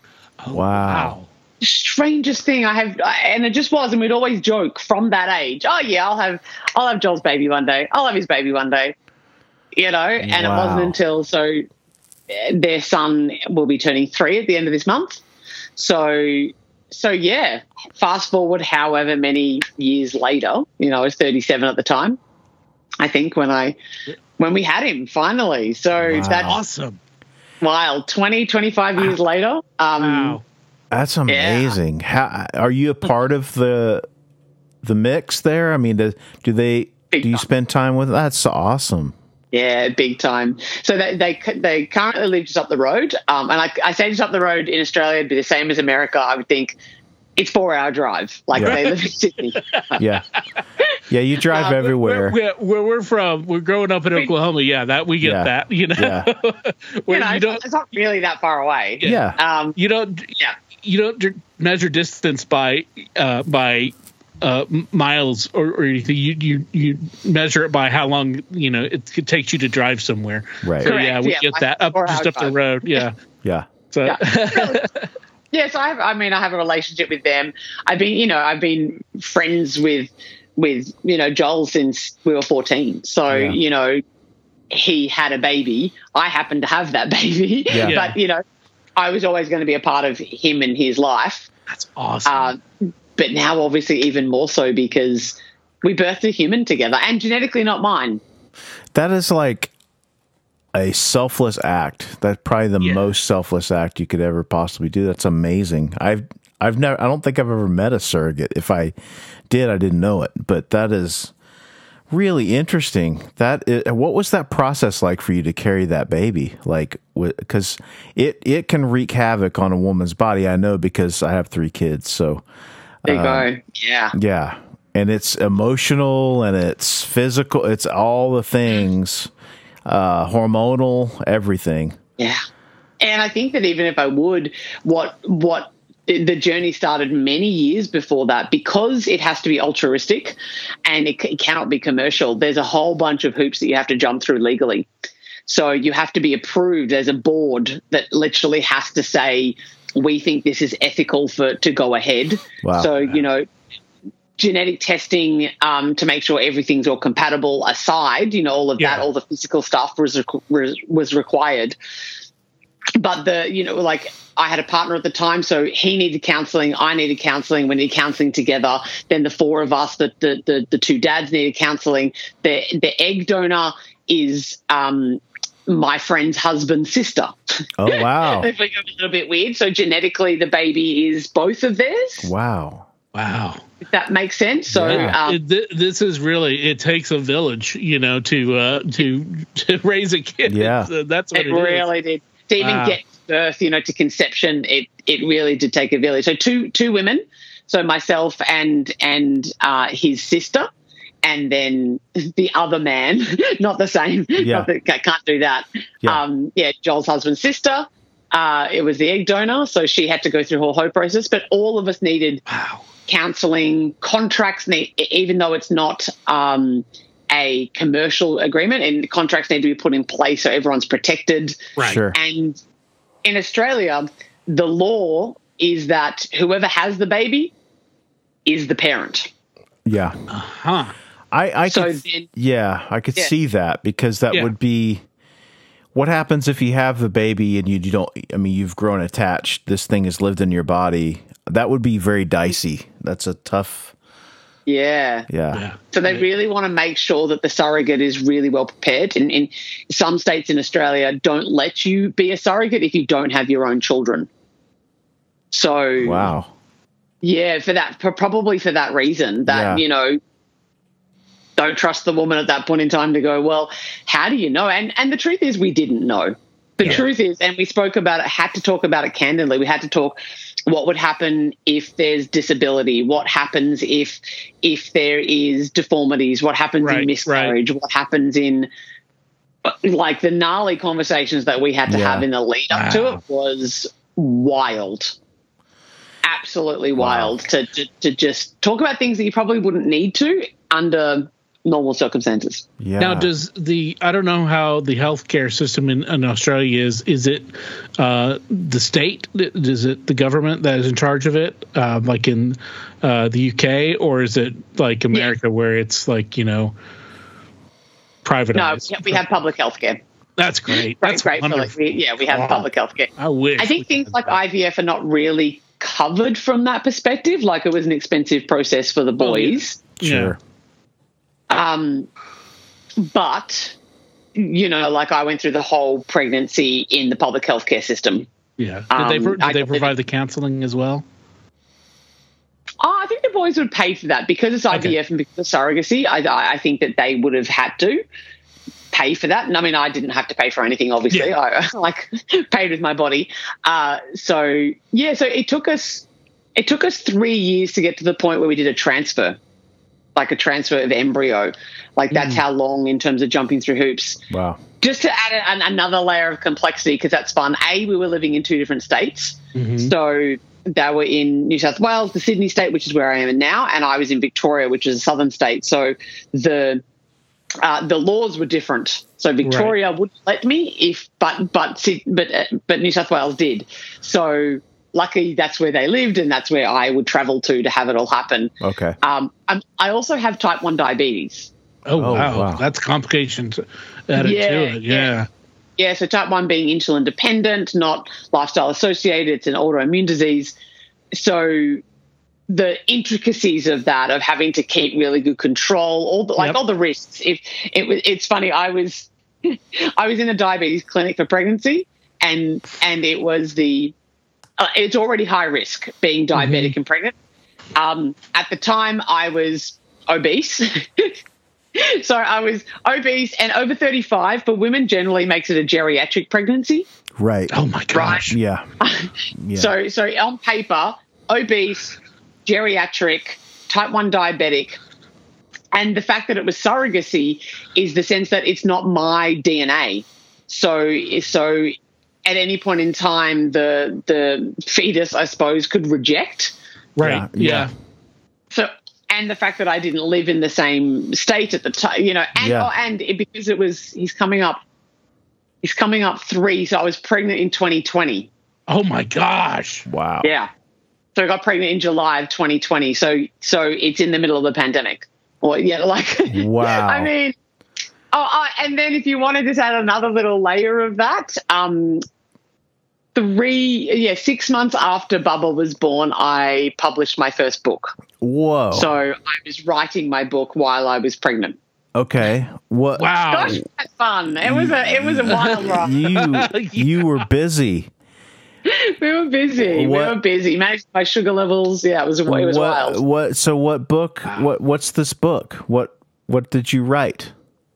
C: Wow.
E: Strangest thing I have, and it just was, and we'd always joke from that age. Oh yeah, I'll have, I'll have Joel's baby one day. I'll have his baby one day. You know, and
C: Wow.
E: it wasn't until so uh, their son will be turning three at the end of this month. So, so yeah. Fast forward, however many years later, you know, I was thirty-seven at the time. I think when I when we had him finally. So
C: Wow.
E: that's
D: Awesome.
E: wild. twenty, twenty-five years later. Um,
D: Wow.
C: That's amazing. How are you a part of the the mix there? I mean, do, do they
E: Big
C: do you
E: time.
C: spend time with? That's awesome.
E: Yeah, big time. So they they they currently live just up the road, um, and I, I say just up the road in Australia would be the same as America. I would think it's four hour drive. Like
C: Yeah.
E: they live in Sydney.
C: Yeah. Yeah, you drive
E: Uh,
C: everywhere.
D: Where, where we're from, we're growing up in Oklahoma. Yeah, that we get
C: Yeah.
D: that. You know,
C: Yeah.
D: where
E: You know,
D: you
E: it's,
D: don't
E: not, it's not really that far away.
C: Yeah.
E: Um,
D: you don't
E: yeah.
D: you don't d- measure distance by uh, by uh, m- miles or, or anything. You, you you measure it by how long you know it, it takes you to drive somewhere.
C: Right.
D: So
E: Correct,
D: yeah, we
E: yeah,
D: get
E: like
D: that up
E: four
D: just
E: hour
D: up the
E: drive.
D: road. Yeah.
C: Yeah.
D: So
E: Yeah. Yes, I have. I mean, I have a relationship with them. I've been, you know, I've been friends with with, you know, Joel since we were fourteen. So,
C: Yeah.
E: you know, he had a baby. I happened to have that baby.
C: Yeah.
D: Yeah.
E: But, you know, I was always going to be a part of him and his life.
D: That's awesome.
E: Uh, but now, obviously, even more so because we birthed a human together and genetically not mine.
C: That is like a selfless act. That's probably the
D: Yeah.
C: most selfless act you could ever possibly do. That's amazing. I've I've never I don't think I've ever met a surrogate. If I did, I didn't know it. But that is really interesting. That is, what was that process like for you to carry that baby? Like, because it it can wreak havoc on a woman's body. I know because I have three kids. So
E: There you go. Yeah.
C: yeah, and it's emotional and it's physical. It's all the things, uh, hormonal, everything.
E: Yeah. And I think that even if I would, what what the journey started many years before that, because it has to be altruistic and it, it cannot be commercial. There's a whole bunch of hoops that you have to jump through legally. So you have to be approved. There's a board that literally has to say, we think this is ethical for to go ahead.
C: Wow.
E: So, you know, genetic testing um, to make sure everything's all compatible aside, you know, all of
D: Yeah.
E: that, all the physical stuff was was required. But the, you know, like I had a partner at the time, so he needed counseling, I needed counseling, we needed counseling together. Then the four of us, the the the, the two dads needed counseling. The the egg donor is um, my friend's husband's sister.
C: Oh wow,
E: If we go a little bit weird. So genetically the baby is both of theirs.
C: wow.
D: wow.
E: If that makes sense. So
C: Yeah.
E: um,
D: It, th- this is really, it takes a village, you know, to uh, to to raise a kid.
C: Yeah.
D: So that's what
E: it
D: it is.
E: really did. To even
D: Wow.
E: get to birth, you know, to conception, it it really did take a village. So two two women, so myself and and uh, his sister, and then the other man, not the same.
C: Yeah.
E: Not that, I can't do that.
C: Yeah.
E: Um, yeah, Joel's husband's sister. Uh, it was the egg donor, so she had to go through her whole process. But all of us needed
D: Wow.
E: counseling, contracts need, even though it's not um, a commercial agreement, and contracts need to be put in place so everyone's protected.
D: Right.
C: Sure.
E: And in Australia, the law is that whoever has the baby is the parent.
C: Yeah.
D: Huh.
C: I, I
E: So
C: could,
E: then-
C: yeah, I could
E: Yeah.
C: see that because that
D: Yeah.
C: would be what happens if you have the baby and you, you don't, I mean, you've grown attached. This thing has lived in your body. That would be very dicey. That's a tough,
E: Yeah.
C: yeah.
D: Yeah.
E: So they really want to make sure that the surrogate is really well prepared. And in some states in Australia don't let you be a surrogate if you don't have your own children. So
C: Wow.
E: yeah, for that, for probably for that reason that,
C: Yeah.
E: you know, don't trust the woman at that point in time to go, well, how do you know? And and the truth is we didn't know. The
D: Yeah.
E: truth is, and we spoke about it, had to talk about it candidly. We had to talk what would happen if there's disability, what happens if if there is deformities, what happens
D: Right,
E: in miscarriage, what happens in like the gnarly conversations that we had to
C: Yeah.
E: have in the lead up to
D: Wow.
E: it was wild. Absolutely
C: Wow.
E: wild to, to to just talk about things that you probably wouldn't need to under normal circumstances.
C: Yeah.
D: Now, does the I don't know how the healthcare system in, in Australia is. Is it uh, the state? Is it the government that is in charge of it, uh, like in uh, the U K, or is it like America, where it's like, you know, privatized?
E: No, we have public health care.
D: That's great.
E: Great,
D: That's
E: great. For like,
D: wonderful.
E: we, yeah, we have
D: Wow.
E: public health care.
D: I wish.
E: I
D: we
E: think things
D: had
E: like
D: that.
E: I V F are not really covered from that perspective. Like it was an expensive process for the
D: Oh, yeah.
E: boys.
C: Sure.
E: Um, but, you know, like I went through the whole pregnancy in the public healthcare system.
D: Yeah. Did they
E: Um,
D: pro- did
E: I
D: they
E: don't
D: provide
E: think-
D: the counseling as well?
E: Oh, I think the boys would pay for that because it's I V F and because of surrogacy. I, I I think that they would have had to pay for that. And I mean, I didn't have to pay for anything, obviously.
D: Yeah.
E: I like paid with my body. Uh, so yeah, so it took us it took us three years to get to the point where we did a transfer, like a transfer of embryo. Like that's
D: Mm.
E: how long in terms of jumping through hoops.
C: Wow.
E: Just to add an, another layer of complexity, because that's fun. A, we were living in two different states.
D: Mhm.
E: So they were in New South Wales, the Sydney state, which is where I am now, and I was in Victoria, which is a southern state. So the uh, the laws were different. So Victoria wouldn't let me if, but but Syd- but uh, but New South Wales did. So luckily that's where they lived, and that's where I would travel to to have it all happen.
C: Okay.
E: Um, I'm, I also have type one diabetes.
D: Oh,
C: Oh,
D: wow.
C: wow.
D: That's complications added
E: Yeah,
D: to it. Yeah.
E: yeah. Yeah, so type one being insulin dependent, not lifestyle associated. It's an autoimmune disease. So the intricacies of that, of having to keep really good control, all the, like
D: Yep.
E: all the risks. If it was, it's funny. I was, I was in a diabetes clinic for pregnancy, and and it was the, uh, it's already high risk being diabetic
D: Mm-hmm.
E: and pregnant. Um, at the time, I was obese. So I was obese and over thirty-five. For women, generally makes it a geriatric pregnancy.
C: Right.
D: Oh, my gosh.
C: Yeah. Yeah.
E: So, so on paper, obese, geriatric, type one diabetic, and the fact that it was surrogacy is the sense that it's not my D N A. So, so at any point in time, the the fetus, I suppose, could reject.
D: Right.
C: Yeah,
D: Yeah.
C: yeah.
E: So, and the fact that I didn't live in the same state at the time, you know, and
C: Yeah.
E: oh, and it, because it was, he's coming up, he's coming up three. So I was pregnant in twenty twenty.
D: Oh, my gosh.
C: Wow.
E: Yeah. So I got pregnant in July of twenty twenty. So, so it's in the middle of the pandemic. Or yeah, like,
C: Wow.
E: I mean, oh, oh, and then if you want to just add another little layer of that, um, three, yeah, six months after Bubba was born, I published my first book.
C: Whoa.
E: So I was writing my book while I was pregnant.
C: Okay. What?
D: Wow.
E: Gosh, that's fun. It was a it was a wild ride.
C: You you were busy.
E: We were busy.
C: What-
E: We were busy. Managed my sugar levels. Yeah, it was it was
C: what,
E: wild.
C: What? So what book? What? What's this book? What? What did you write?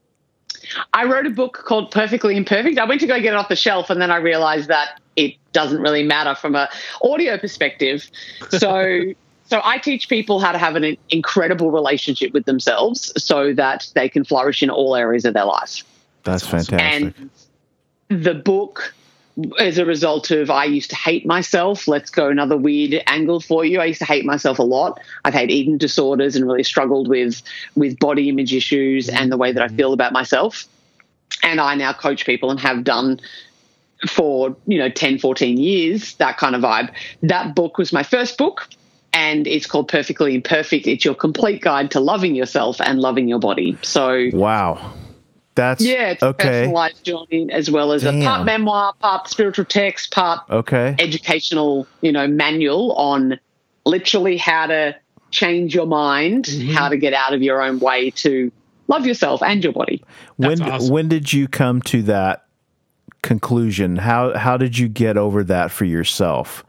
E: I wrote a book called Perfectly Imperfect. I went to go get it off the shelf, and then I realized that it doesn't really matter from a audio perspective. So, so I teach people how to have an incredible relationship with themselves so that they can flourish in all areas of their life.
C: That's fantastic.
E: And the book, as a result of, I used to hate myself. Let's go another weird angle for you. I used to hate myself a lot. I've had eating disorders and really struggled with with body image issues and the way that I feel about myself. And I now coach people and have done for, you know, ten, fourteen years, that kind of vibe. That book was my first book, and it's called Perfectly Imperfect. It's your complete guide to loving yourself and loving your body. So
C: Wow. That's
E: yeah, it's a
C: okay.
E: personalized journey as well as
C: Damn.
E: a part memoir, part spiritual text, part
C: Okay.
E: educational, you know, manual on literally how to change your mind, how to get out of your own way to love yourself and your body.
C: When
D: That's awesome.
C: when did you come to that conclusion? How how did you get over that for yourself?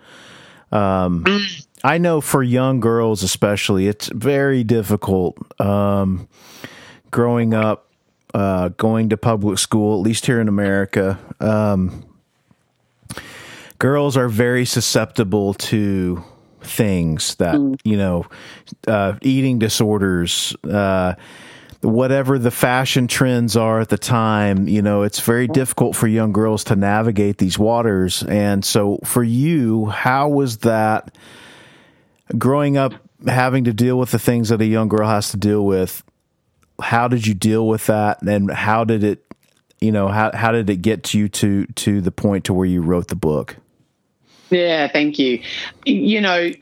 C: Um, I know for young girls especially, it's very difficult. Um, growing up, uh, going to public school, at least here in America, um, girls are very susceptible to things that, you know, uh, eating disorders, uh, whatever the fashion trends are at the time. You know, it's very difficult for young girls to navigate these waters. And so for you, how was that growing up, having to deal with the things that a young girl has to deal with? How did you deal with that? And how did it, you know, how, how did it get you to, to the point to where you wrote the book?
E: Yeah, thank you. You know,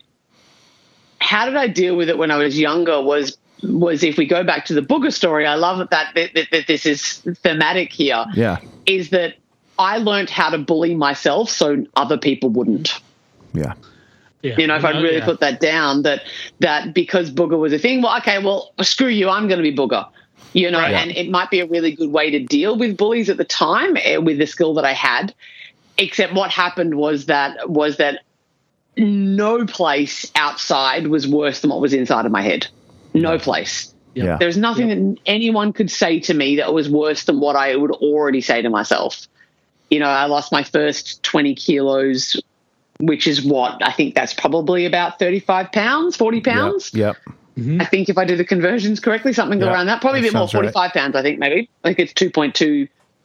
E: how did I deal with it when I was younger was was if we go back to the Booger story, I love that that, that, that this is thematic here,
C: Yeah.
E: is that I learned how to bully myself so other people wouldn't.
C: Yeah.
D: Yeah.
E: You know, if I
D: Oh,
E: really
D: yeah.
E: put that down, that that because Booger was a thing, well, okay, well, screw you, I'm going to be Booger. You know,
D: Right.
E: and it might be a really good way to deal with bullies at the time eh, with the skill that I had. Except what happened was that was that no place outside was worse than what was inside of my head. No place.
C: Yeah.
E: There was nothing that anyone could say to me that was worse than what I would already say to myself. You know, I lost my first twenty kilos, which is what I think that's probably about thirty-five pounds, forty pounds.
C: Yep.
E: I think if I did the conversions correctly, something
C: Yeah,
E: around that, probably
C: that
E: a bit more,
C: sounds right.
E: forty-five pounds, I think maybe. I think it's two point two,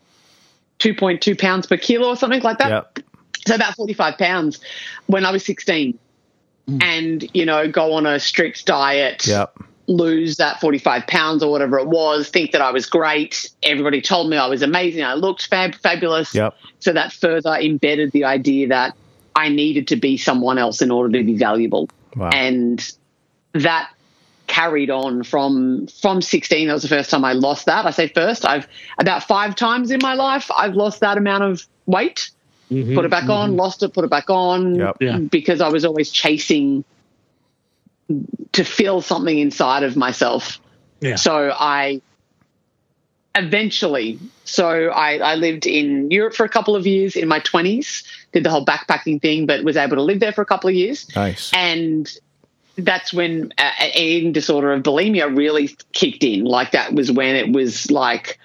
E: two point two pounds per kilo or something like that.
C: Yep.
E: So about forty-five pounds when I was sixteen. And, you know, go on a strict diet,
C: Yep.
E: lose that forty-five pounds or whatever it was, think that I was great. Everybody told me I was amazing. I looked fab- fabulous.
C: Yep.
E: So that further embedded the idea that I needed to be someone else in order to be valuable.
C: Wow.
E: And that carried on from from sixteen. That was the first time I lost that. I say first, I've about five times in my life I've lost that amount of weight,
D: Mm-hmm,
E: put it back
D: mm-hmm.
E: on, lost it, put it back on,
C: Yep.
D: Yeah.
E: because I was always chasing to feel something inside of myself.
D: Yeah.
E: So I eventually, so I, I lived in Europe for a couple of years in my twenties, did the whole backpacking thing, but was able to live there for a couple of years.
C: Nice.
E: And that's when uh, an eating disorder of bulimia really kicked in. Like that was when it was like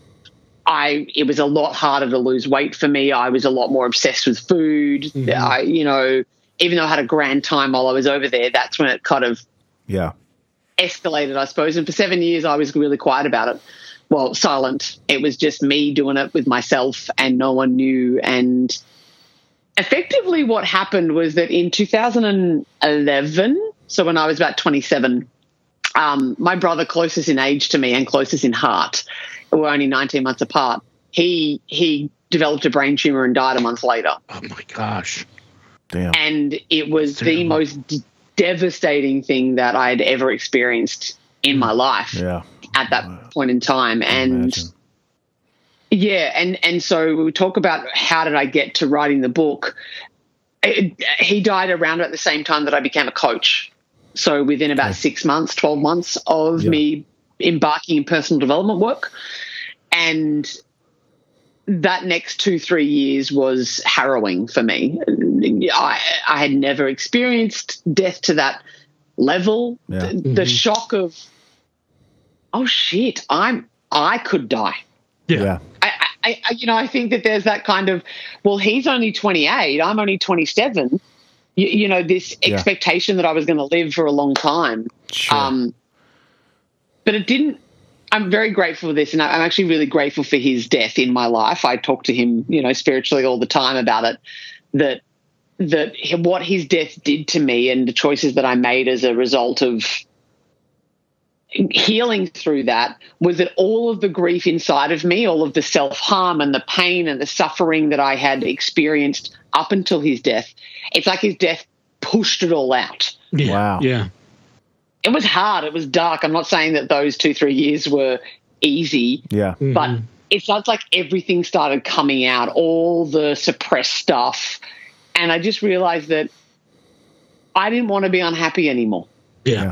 E: I, it was a lot harder to lose weight for me. I was a lot more obsessed with food.
D: Mm-hmm.
E: I, you know, even though I had a grand time while I was over there, that's when it kind of
C: Yeah.
E: escalated, I suppose. And for seven years, I was really quiet about it. Well, silent. It was just me doing it with myself and no one knew. And effectively what happened was that in two thousand eleven, so when I was about twenty-seven, um, my brother closest in age to me and closest in heart, we're only nineteen months apart, he he developed a brain tumor and died a month later.
D: Oh my gosh.
C: Damn.
E: And it was
D: That's
E: the
D: terrible.
E: most d- devastating thing that I'd ever experienced in my life
C: Yeah.
E: at that point in time. And
C: Imagine.
E: yeah, and, and so we talk about how did I get to writing the book. It, he died around at the same time that I became a coach. So within about six months, twelve months of
C: Yeah.
E: me embarking in personal development work. And that next two, three years was harrowing for me. I, I had never experienced death to that level.
C: Yeah.
E: The,
D: Mm-hmm.
E: the shock of, oh shit, I'm, I could die.
D: Yeah.
C: Yeah.
E: I, I, I, you know, I think that there's that kind of, well, he's only twenty-eight, I'm only twenty-seven. You, you know, this
C: Yeah.
E: expectation that I was going to live for a long time.
C: Sure.
E: Um, but it didn't. I'm very grateful for this, and I'm actually really grateful for his death in my life. I talk to him, you know, spiritually all the time about it. That that what his death did to me, and the choices that I made as a result of healing through that, was that all of the grief inside of me, all of the self-harm and the pain and the suffering that I had experienced up until his death, it's like his death pushed it all out.
D: Yeah.
C: Wow.
D: Yeah.
E: It was hard. It was dark. I'm not saying that those two, three years were easy,
C: Yeah.
E: but it sounds like everything started coming out, all the suppressed stuff. And I just realized that I didn't want to be unhappy anymore.
D: Yeah.
C: Yeah.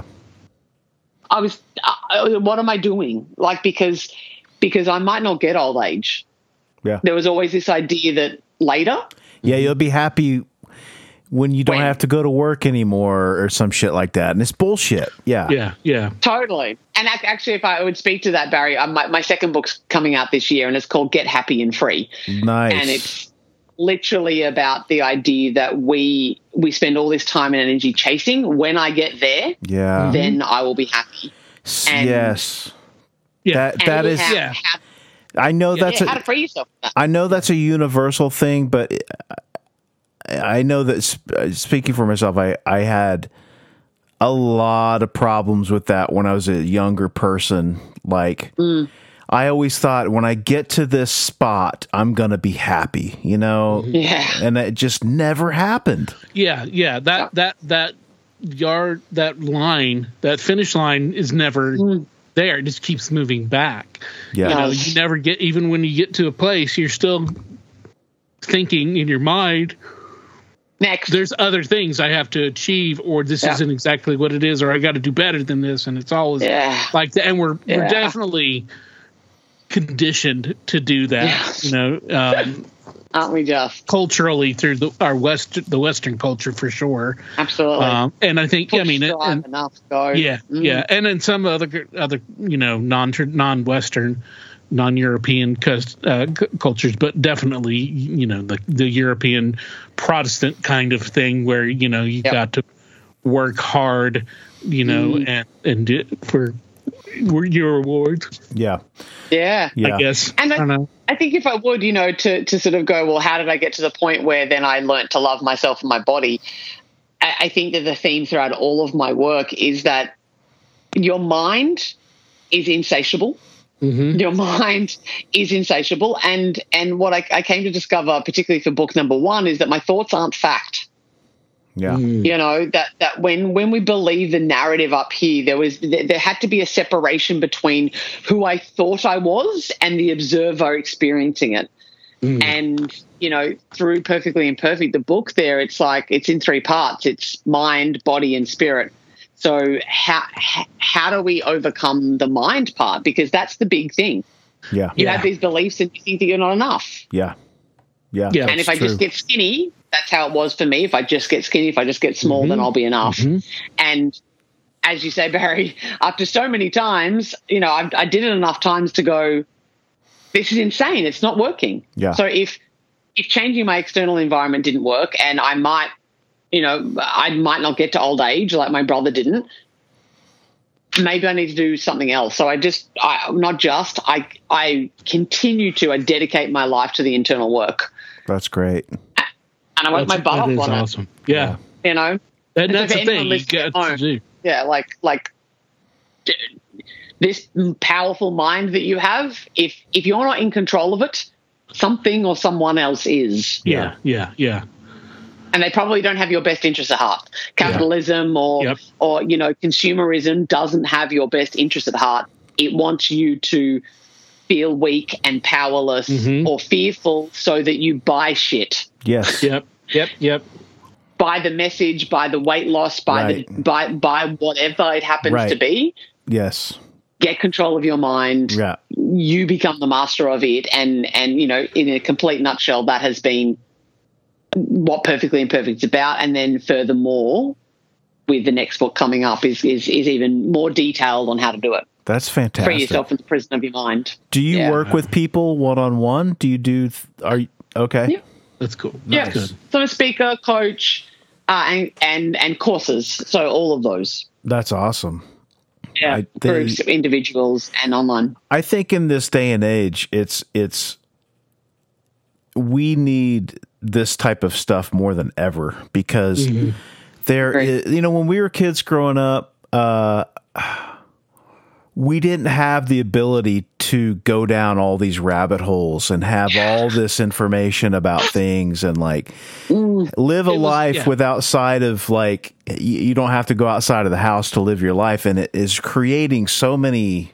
E: I was, uh, what am I doing? Like, because, because I might not get old age.
C: Yeah.
E: There was always this idea that later,
C: Yeah, you'll be happy when you don't
E: When?
C: have to go to work anymore or some shit like that. And it's bullshit. Yeah.
D: Yeah. Yeah.
E: totally. And ac- actually, if I would speak to that, Barry, um, my, my second book's coming out this year, and it's called Get Happy and Free.
C: Nice.
E: And it's literally about the idea that we we spend all this time and energy chasing. When I get there,
C: yeah.
E: then I will be happy.
C: S-
E: and-
C: yes.
D: Yeah.
C: That
E: And
C: that is
E: how,
D: yeah.
E: how,
C: I know that's
E: yeah, how
C: a
E: to free yourself from that.
C: I know that's a universal thing, but I know that sp- speaking for myself, I, I had a lot of problems with that when I was a younger person. Like,
E: Mm.
C: I always thought when I get to this spot, I'm going to be happy, you know?
E: Yeah.
C: And it just never happened.
D: Yeah. Yeah. That, that, that yard, that line, that finish line is never there. It just keeps moving back.
C: Yeah.
D: You know,
E: Yes.
D: you never get, even when you get to a place, you're still thinking in your mind,
E: Next.
D: there's other things I have to achieve, or this
E: Yeah.
D: isn't exactly what it is, or I got to do better than this. And it's always
E: Yeah.
D: like that. And we're, we're
E: Yeah.
D: definitely conditioned to do that,
E: Yeah.
D: you know, um,
E: Aren't we just?
D: culturally through the, our West, the Western culture for sure.
E: Absolutely.
D: Um, and I think, I mean, it,
E: Strive
D: and,
E: enough, go.
D: yeah,
E: Mm.
D: yeah. And then some other, other, you know, non, non-Western, non-European cus- uh, c- cultures, but definitely, you know, the, the European Protestant kind of thing where, you know, you
E: Yep.
D: got to work hard, you know,
E: Mm.
D: and, and do, for your rewards,
C: Yeah.
E: Yeah.
C: Yeah.
D: I guess.
E: And
D: I don't know.
E: I think if I would, you know, to, to sort of go, well, how did I get to the point where then I learnt to love myself and my body? I, I think that the theme throughout all of my work is that your mind is insatiable.
D: Mm-hmm.
E: Your mind is insatiable. And and what I, I came to discover, particularly for book number one, is that my thoughts aren't fact.
C: Yeah.
D: Mm.
E: You know, that that when when we believe the narrative up here, there was there, there had to be a separation between who I thought I was and the observer experiencing it. Mm. And, you know, through Perfectly Imperfect, the book there, it's like it's in three parts. It's mind, body, and spirit. So how how do we overcome the mind part? Because that's the big thing.
C: Yeah.
E: You
D: Yeah.
E: have these beliefs and you think that you're not enough.
C: Yeah. Yeah.
D: Yeah.
E: And if I
C: true.
E: just get skinny, that's how it was for me. If I just get skinny, if I just get small, mm-hmm. then I'll be enough.
D: Mm-hmm.
E: And as you say, Barry, after so many times, you know, I, I did it enough times to go, this is insane. It's not working.
C: Yeah.
E: So if if changing my external environment didn't work, and I might, you know, I might not get to old age like my brother didn't, maybe I need to do something else. So I just, I not just, I I continue to, I dedicate my life to the internal work.
C: That's great.
E: And I work my butt off
D: That is
E: on
D: awesome. it. Yeah.
E: You know?
D: And
E: And
D: that's
E: so
D: the
E: for
D: thing
E: anyone
D: you
E: listening
D: got
E: at
D: to
E: home,
D: do.
E: Yeah, like, like d- this powerful mind that you have, if if you're not in control of it, something or someone else is.
D: Yeah, yeah, yeah.
E: And they probably don't have your best interests at heart. Capitalism or,
D: Yep.
E: or, you know, consumerism doesn't have your best interests at heart. It wants you to feel weak and powerless
D: Mhm.
E: or fearful so that you buy shit.
C: Yes.
D: Yep, yep, yep.
E: Buy the message, buy the weight loss, buy
C: Right.
E: the buy buy whatever it happens
C: Right.
E: to be.
C: Yes.
E: Get control of your mind.
C: Yeah.
E: You become the master of it. And, and, you know, in a complete nutshell, that has been what Perfectly Imperfect is about. And then furthermore, with the next book coming up is, is, is even more detailed on how to do it.
C: That's fantastic.
E: Free yourself from the prison of your mind.
C: Do you
E: Yeah.
C: work with people one on one? Do you do? Are you okay?
E: Yeah.
D: That's cool.
E: Yeah.
D: That's good.
E: So I'm a speaker, coach, uh, and, and, and courses. So all of those.
C: That's awesome.
E: Yeah.
C: I- they-
E: Groups, individuals, and online.
C: I think in this day and age, it's it's we need this type of stuff more than ever because
D: Mm-hmm.
C: there
E: Right.
C: is, you know, when we were kids growing up, uh, we didn't have the ability to go down all these rabbit holes and have all this information about things and like live a
D: It was-
C: life
D: yeah.
C: with outside of like y- you don't have to go outside of the house to live your life, and it is creating so many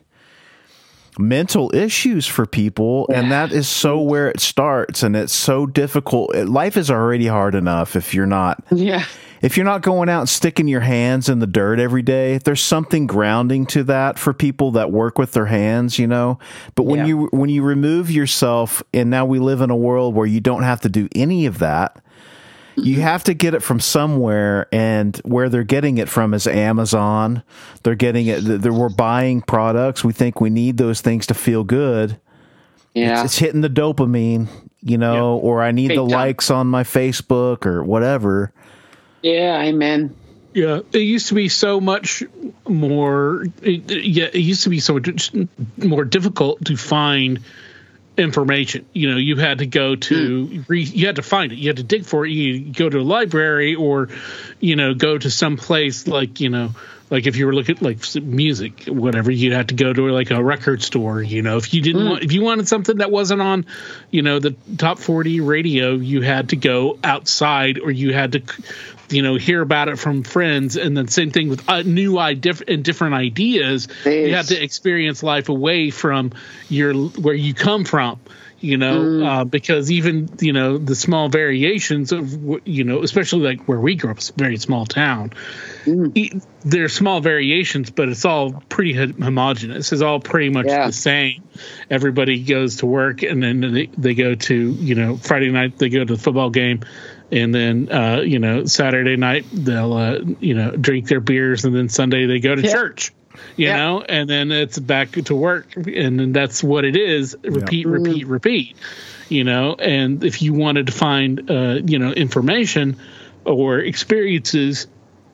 C: mental issues for people, and that is so where it starts, and it's so difficult. Life is already hard enough if you're not
E: Yeah.
C: if you're not going out and sticking your hands in the dirt every day. There's something grounding to that for people that work with their hands, you know. But when
E: Yeah.
C: you when you remove yourself, and now we live in a world where you don't have to do any of that, you have to get it from somewhere, and where they're getting it from is Amazon. They're getting it. They're, we're buying products. We think we need those things to feel good.
E: Yeah.
C: It's, it's hitting the dopamine, you know, or I need
E: Big
C: the
E: time.
C: likes on my Facebook or whatever.
E: Yeah. Amen.
D: Yeah, it used to be so much more. It, yeah, it used to be so much more difficult to find information. You know, you had to go to, re, you had to find it. You had to dig for it. You go to a library, or, you know, go to some place like, you know, like if you were looking at like music, whatever, you'd have to go to like a record store. You know, if you didn't want, if you wanted something that wasn't on, you know, the top forty radio, you had to go outside, or you had to, you know, hear about it from friends. And then same thing with uh, new I diff- and different ideas.
E: Yes.
D: You have to experience life away from your where you come from. You know, uh, because even, you know, the small variations of, wh- you know, especially like where we grew up, it's a very small town. E- There are small variations, but it's all pretty ho- homogenous. It's all pretty much
E: Yeah.
D: the same. Everybody goes to work, and then they, they go to, you know, Friday night, they go to the football game. And then, uh, you know, Saturday night, they'll, uh, you know, drink their beers. And then Sunday, they go to
E: Yeah.
D: church. You
E: Yeah.
D: know, and then it's back to work, and then that's what it is. Repeat, repeat, repeat. You know, and if you wanted to find, uh, you know, information or experiences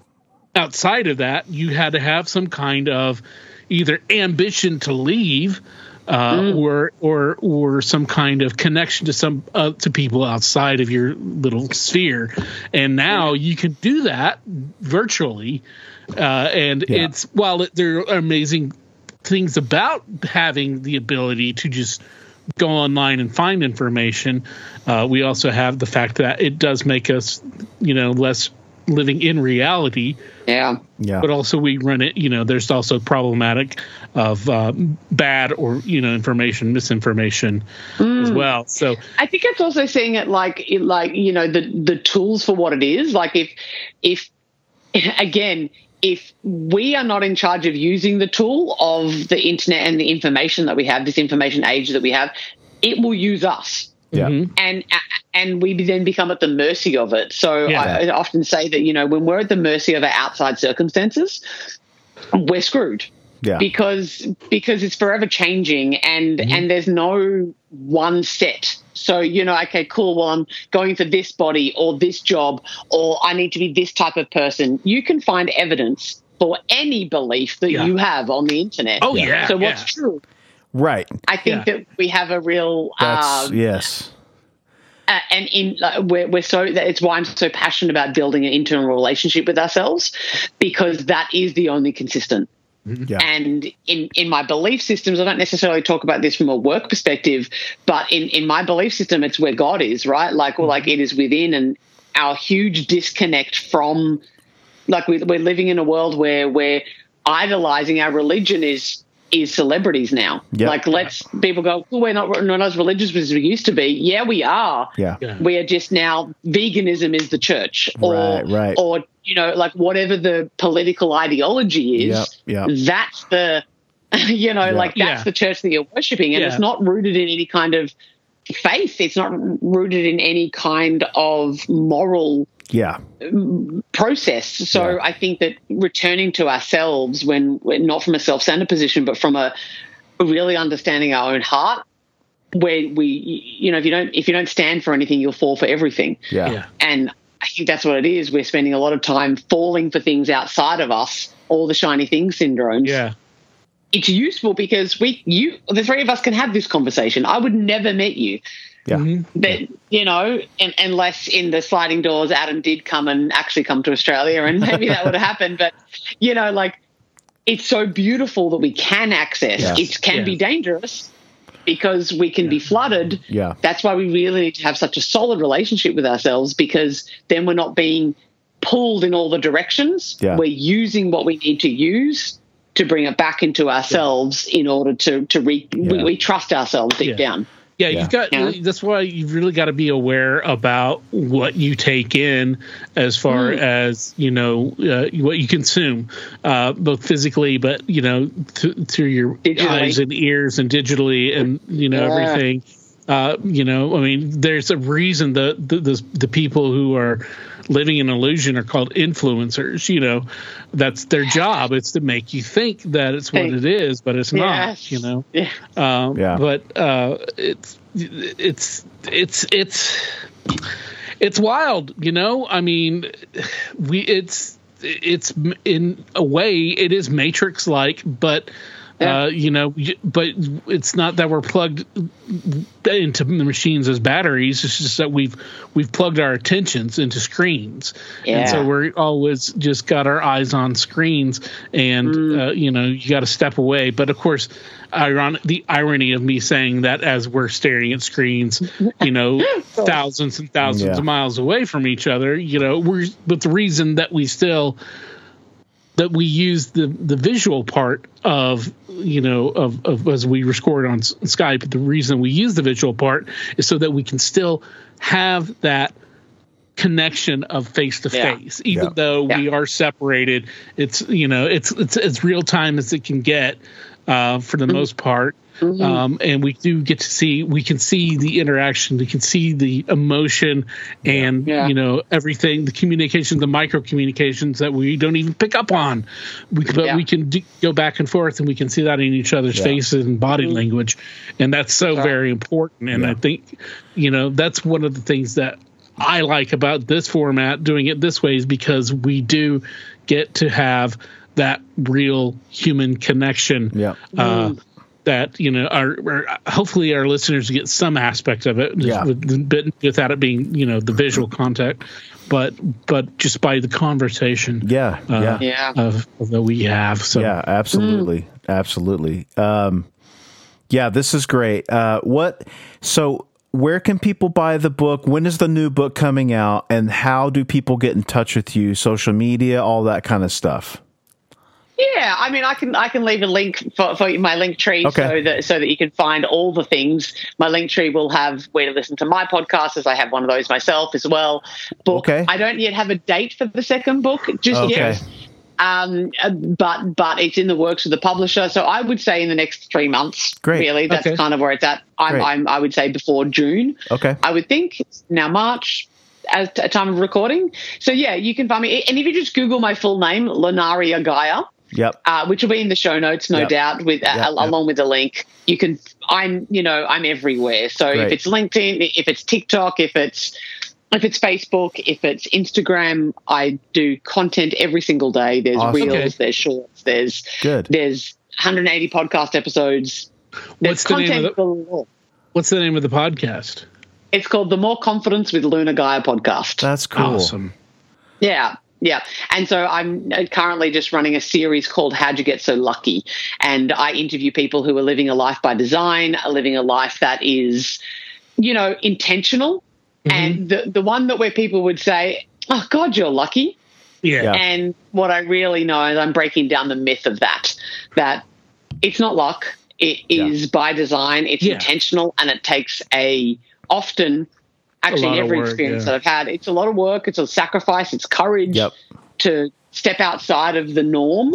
D: outside of that, you had to have some kind of either ambition to leave, uh, or or or some kind of connection to some uh, to people outside of your little sphere. And now you can do that virtually. Uh, and
C: Yeah.
D: it's while it, there are amazing things about having the ability to just go online and find information. Uh, we also have the fact that it does make us, you know, less living in reality.
E: Yeah.
C: Yeah.
D: But also we run it, you know, there's also problematic of uh, bad or, you know, information, misinformation mm. as well. So
E: I think it's also seeing it like, like, you know, the, the tools for what it is. Like if, if again, if we are not in charge of using the tool of the internet and the information that we have, this information age that we have, it will use us.
C: Yeah.
D: Mm-hmm.
E: And and we then become at the mercy of it. So
D: Yeah.
E: I, I often say that, you know, when we're at the mercy of our outside circumstances, we're screwed.
C: Yeah.
E: Because because it's forever changing and mm-hmm. and there's no one set. So, you know, okay, cool, well, I'm going for this body or this job or I need to be this type of person. You can find evidence for any belief that
D: Yeah.
E: you have on the internet.
D: Oh, yeah,
E: So what's
D: yeah.
E: true?
C: Right.
E: I think
D: Yeah.
E: that we have a real
C: That's
E: um,
C: yes.
E: Uh, and in like, we're, we're so it's why I'm so passionate about building an internal relationship with ourselves, because that is the only consistent.
C: Yeah.
E: And in, in my belief systems, I don't necessarily talk about this from a work perspective, but in, in my belief system, it's where God is, right? Like, well, like it is within, and our huge disconnect from, like we, we're living in a world where we're idolizing our religion is is celebrities now.
C: Yep.
E: Like, let's people go, oh, we're not, we're not as religious as we used to be. Yeah, we are.
C: Yeah.
D: Yeah.
E: We are just now veganism is the church, or
C: Right, right.
E: or you know, like whatever the political ideology is.
C: Yep, yep.
E: That's the you know, like that's
D: Yeah.
E: the church that you're worshiping, and
D: Yeah.
E: it's not rooted in any kind of faith. It's not rooted in any kind of moral
C: Yeah.
E: process. So
C: Yeah.
E: I think that returning to ourselves, when we're not from a self-centered position, but from a really understanding our own heart, where we, you know, if you don't if you don't stand for anything, you'll fall for everything.
C: Yeah.
D: Yeah.
E: And I think that's what it is. We're spending a lot of time falling for things outside of us, all the shiny thing syndromes.
D: Yeah.
E: It's useful because we, you, the three of us can have this conversation. I would never met you.
C: Yeah.
D: Mm-hmm.
E: But, you know, and, unless in the sliding doors, Adam did come and actually come to Australia, and maybe that would have happened. But, you know, like, it's so beautiful that we can access.
C: Yeah.
E: It can
D: Yeah.
E: be dangerous because we can be flooded.
C: Yeah.
E: That's why we really need to have such a solid relationship with ourselves, because then we're not being pulled in all the directions.
C: Yeah.
E: We're using what we need to use to bring it back into ourselves in order to, to re-
C: Yeah.
E: we, we trust ourselves deep
D: Yeah.
E: down.
D: Yeah,
C: Yeah.
D: you've got.
E: Yeah.
D: That's why you've really got to be aware about what you take in, as far
E: Mm.
D: as you know uh, what you consume, uh, both physically, but you know th- through your
E: Digitally.
D: eyes and ears and digitally, and you know
E: Yeah.
D: everything. Uh, you know, I mean, there's a reason that the, the the people who are living in illusion are called influencers. You know, that's their job. It's to make you think that it's what
E: Think.
D: it is, but it's not.
E: Yes.
D: You know.
E: Yeah.
D: Um,
C: Yeah.
D: But uh, it's it's it's it's it's wild, you know. I mean, we it's it's in a way it is Matrix like, but
E: Yeah.
D: uh, you know, y- but it's not that we're plugged into the machines as batteries. It's just that we've we've plugged our attentions into screens, and so
E: Yeah.
D: we're always just got our eyes on screens, and
E: Mm.
D: uh, you know, you got to step away. But of course, ironic the irony of me saying that as we're staring at screens, you know, thousands and thousands
C: Yeah.
D: of miles away from each other, you know, we're but the reason that we still that we use the the visual part of you know of, of as we record on S- Skype, the reason we use the visual part is so that we can still have that connection of face to
E: Yeah.
D: face, even
C: Yeah.
D: though
E: Yeah.
D: we are separated. It's you know it's it's as real time as it can get uh, for the most part.
E: Mm-hmm.
D: Um, and we do get to see, we can see the interaction, we can see the emotion and,
E: Yeah.
D: you know, everything, the communication, the micro communications that we don't even pick up on. We, but
E: Yeah.
D: we can do, go back and forth, and we can see that in each other's
C: Yeah.
D: faces and body
E: Mm-hmm.
D: language. And that's so
E: Sure.
D: very important. And
C: Yeah.
D: I think, you know, that's one of the things that I like about this format, doing it this way, is because we do get to have that real human connection.
C: Yeah.
D: Uh, that you know our, our hopefully our listeners get some aspect of it,
C: Yeah.
D: with, with, without it being you know the visual contact, but but just by the conversation,
C: Yeah,
D: uh,
C: yeah.
E: Yeah.
D: of, of that we have. So
C: Yeah, absolutely, absolutely. Um, yeah, this is great. Uh, what? So, where can people buy the book? When is the new book coming out? And how do people get in touch with you? Social media, all that kind of stuff.
E: Yeah, I mean, I can I can leave a link for, for my link tree
C: Okay.
E: so that so that you can find all the things. My link tree will have where to listen to my podcast, as I have one of those myself as well. Book.
C: Okay.
E: I don't yet have a date for the second book just
C: Okay.
E: yet. Um, uh, but but it's in the works with the publisher, so I would say in the next three months.
C: Great.
E: Really, that's
D: Okay.
E: kind of where it's at. I'm,
C: Great.
E: I'm I would say before June.
C: Okay.
E: I would think it's now March at a time of recording. So yeah, you can find me, and if you just Google my full name, Lunaria Gaia.
C: Yep.
E: Uh, which will be in the show notes, no
C: Yep.
E: doubt, with uh,
C: Yep, yep.
E: along with the link. You can, I'm, you know, I'm everywhere. So
C: Great.
E: if it's LinkedIn, if it's TikTok, if it's if it's Facebook, if it's Instagram, I do content every single day. There's
C: Awesome.
E: reels,
D: Okay.
E: there's shorts, there's
C: Good.
E: there's one hundred eighty podcast episodes. There's
D: What's the name
E: content
D: of the-
E: galore.
D: what's the name of the podcast?
E: It's called the More Confidence with Luna Gaia podcast.
C: That's cool.
D: Awesome.
E: Yeah, yeah. And so I'm currently just running a series called How'd You Get So Lucky? And I interview people who are living a life by design, are living a life that is, you know, intentional.
D: Mm-hmm.
E: And the, the one that where people would say, oh, God, you're lucky.
D: Yeah.
C: Yeah.
E: And what I really know is I'm breaking down the myth of that, that it's not luck. It is by design. It's
D: Yeah.
E: intentional, and it takes a often actually
D: lot of
E: every
D: work,
E: experience
D: yeah.
E: that I've had. It's a lot of work. It's a sacrifice. It's courage
C: Yep.
E: to step outside of the norm.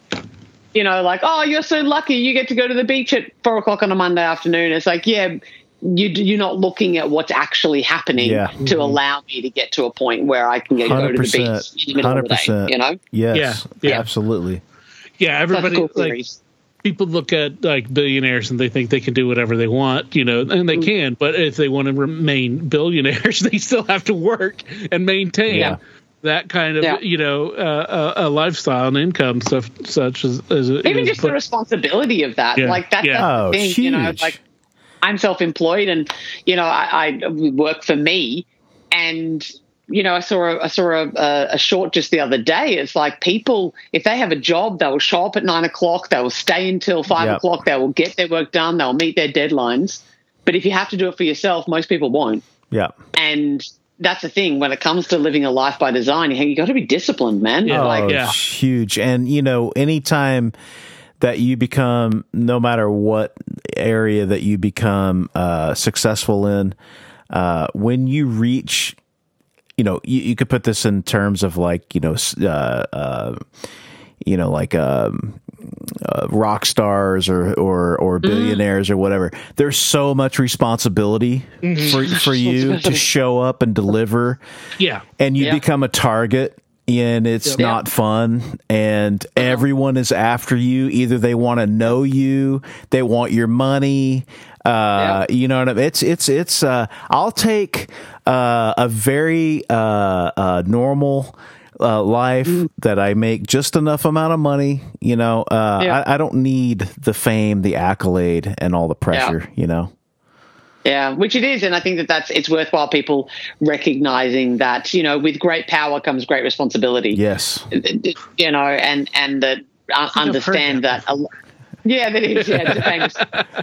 E: You know, like, oh, you're so lucky. You get to go to the beach at four o'clock on a Monday afternoon. It's like, yeah, you, you're not looking at what's actually happening
C: Yeah.
E: to allow me to get to a point where I can get, go to the beach in the middle of the day, you know?
C: Yes.
D: Yeah. Yeah.
C: Absolutely.
D: Yeah,
E: That's
D: everybody
E: cool
D: like
E: series.
D: people look at like billionaires and they think they can do whatever they want, you know, and
E: Mm.
D: they can, but if they want to remain billionaires, they still have to work and maintain
C: Yeah.
D: that kind of,
E: Yeah.
D: you know, uh, a, a lifestyle and income stuff, such as, as it
E: Even
D: is.
E: just the
D: But-
E: responsibility of that.
D: Yeah.
E: Like, that,
D: Yeah.
E: that's
C: Oh,
E: the thing, you know,
C: huge.
E: like, I'm self-employed, and, you know, I, I work for me, and, you know, I saw a, I saw a, a short just the other day. It's like, people, if they have a job, they will show up at nine o'clock, they will stay until five
C: Yep.
E: o'clock, they will get their work done, they'll meet their deadlines. But if you have to do it for yourself, most people won't.
C: Yeah.
E: And that's the thing when it comes to living a life by design. You you got to be disciplined, man.
D: Yeah.
C: Oh,
E: Like,
D: yeah.
C: it's huge. And, you know, anytime that you become, no matter what area that you become uh, successful in, uh, when you reach, you know, you, you could put this in terms of like, you know, s- uh, uh, you know, like um, uh, rock stars or or, or billionaires or whatever. There's so much responsibility for for you to show up and deliver,
D: yeah.
C: and you
E: Yeah.
C: become a target, and it's
D: Yep.
C: not fun, and everyone is after you. Either they want to know you, they want your money. Uh, you know what I mean? It's it's it's. Uh, I'll take uh, a very uh, uh, normal uh, life that I make just enough amount of money. You know, uh,
E: Yeah.
C: I, I don't need the fame, the accolade, and all the pressure. You know.
E: Yeah, which it is, and I think that that's it's worthwhile people recognizing that, you know, with great power comes great responsibility.
C: Yes.
E: You know, and and that uh,
D: heard
E: understand that. a lo- yeah, that is. Yeah, it's a famous.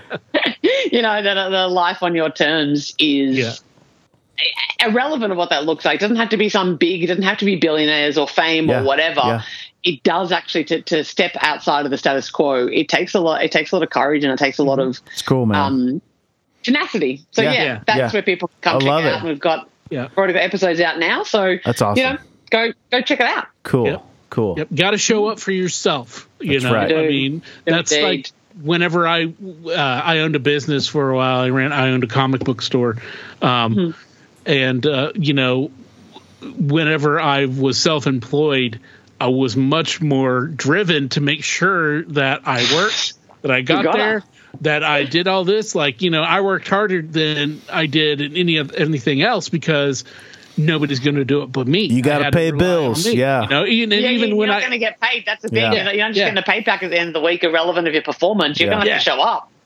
E: You know, that the life on your terms is.
D: Yeah.
E: Irrelevant of what that looks like. It doesn't have to be some big, it doesn't have to be billionaires or fame
C: Yeah,
E: or whatever.
C: yeah.
E: It does actually to, to step outside of the status quo. It takes a lot, it takes a lot of courage, and it takes a lot of
C: It's cool, man.
E: um, tenacity. So
C: Yeah.
E: yeah,
D: Yeah.
E: that's
C: Yeah.
E: where people can come
C: I
E: check
C: love
E: it
C: it.
E: out. And we've got
D: Yeah.
E: we've already got episodes out now. So
C: That's awesome.
E: You know, go go check it out.
C: cool.
D: Yep.
C: Cool.
D: Yep, got to show up for yourself. You
C: That's
D: know,
C: right.
D: I mean, that's
E: Indeed.
D: like whenever I uh, I owned a business for a while. I ran. I owned a comic book store, um,
E: Mm-hmm.
D: and uh, you know, whenever I was self-employed, I was much more driven to make sure that I worked, that I got
E: gotta.
D: there, that I did all this. Like, you know, I worked harder than I did in any of anything else because nobody's going to do it but me.
C: You gotta
D: I had to
C: pay
D: rely on
C: bills,
D: me,
C: yeah.
D: You know, and, and
E: Yeah,
D: even
E: you're
D: when
E: not
D: I
E: going to get paid. That's the thing.
C: Yeah.
E: You're not you're not just
D: Yeah.
E: going to pay back at the end of the week, irrelevant of your performance. You're
C: Yeah.
E: going to have
D: Yeah.
E: to show up.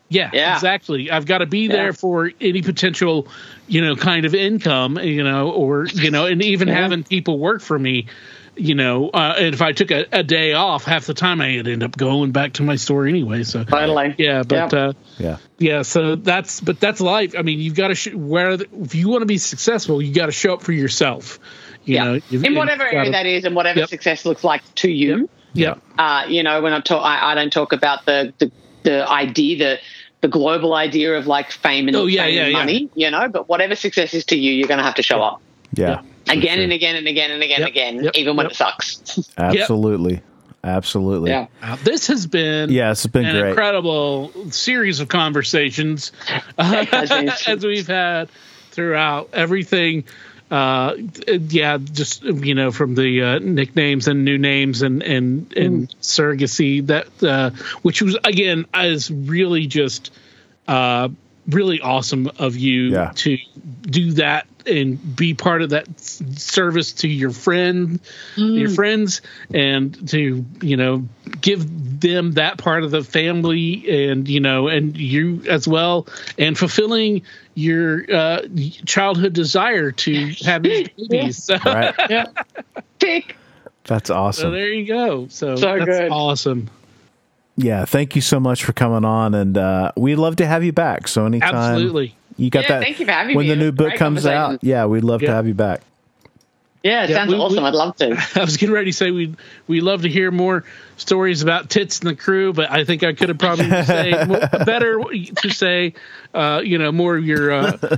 D: Yeah,
E: Yeah.
D: exactly. I've got to be there
E: Yeah.
D: for any potential, you know, kind of income, you know, or, you know, and even
E: Yeah.
D: having people work for me, you know, uh, and if I took a, a day off, half the time I'd end up going back to my store anyway. So,
E: Totally.
D: yeah, but,
E: Yep.
D: uh,
C: Yeah.
D: yeah, so that's, but that's life. I mean, you've got to, sh- where, the, if you want to be successful, you got to show up for yourself, you
E: Yeah.
D: know, you've-
E: In
D: you've
E: whatever area
D: gotta-
E: that is, and whatever
D: Yep.
E: success looks like to you.
D: Yep.
E: Uh, you know, when I talk, I, I don't talk about the the, the idea, the the global idea of like fame and,
D: Oh, yeah,
E: fame
D: yeah,
E: and
D: yeah.
E: money. You know, but whatever success is to you, you're going to have to show up
C: Yeah. for
E: again
C: sure.
E: and again and again and again
D: Yep.
E: and again,
D: Yep.
E: even when
D: Yep.
E: it sucks.
C: Absolutely. Absolutely.
E: yeah.
D: Uh, this has been
C: Yeah, it's been
D: an
C: great.
D: incredible series of conversations uh,
E: has been.
D: as we've had throughout everything. Uh, yeah, just you know, from the uh, nicknames and new names and and and surrogacy that uh, which was again is really just uh, really awesome of you
C: Yeah.
D: to do that and be part of that s- service to your friend, your friends, and to you know give them that part of the family, and you know, and you as well, and fulfilling your uh, childhood desire to have these babies. So,
C: Right.
E: Yeah. Tick.
C: That's
D: so
C: awesome.
D: there you go. So,
E: So
D: that's
E: good.
D: awesome.
C: Yeah. Thank you so much for coming on. And uh, we'd love to have you back. So anytime
D: Absolutely.
C: you got
E: Yeah,
C: that.
E: thank you for having
C: when
E: me.
C: the new
E: It was a
C: book
E: great
C: comes out,
E: conversation.
C: yeah, we'd love
D: Yeah.
C: to have you back.
E: Yeah, it
D: Yeah,
E: sounds
D: we-
E: awesome.
D: we-
E: I'd love to.
D: I was getting ready to say we we love to hear more stories about Tits and the Crew, but I think I could have probably say more, better to say, uh, you know, more of your uh,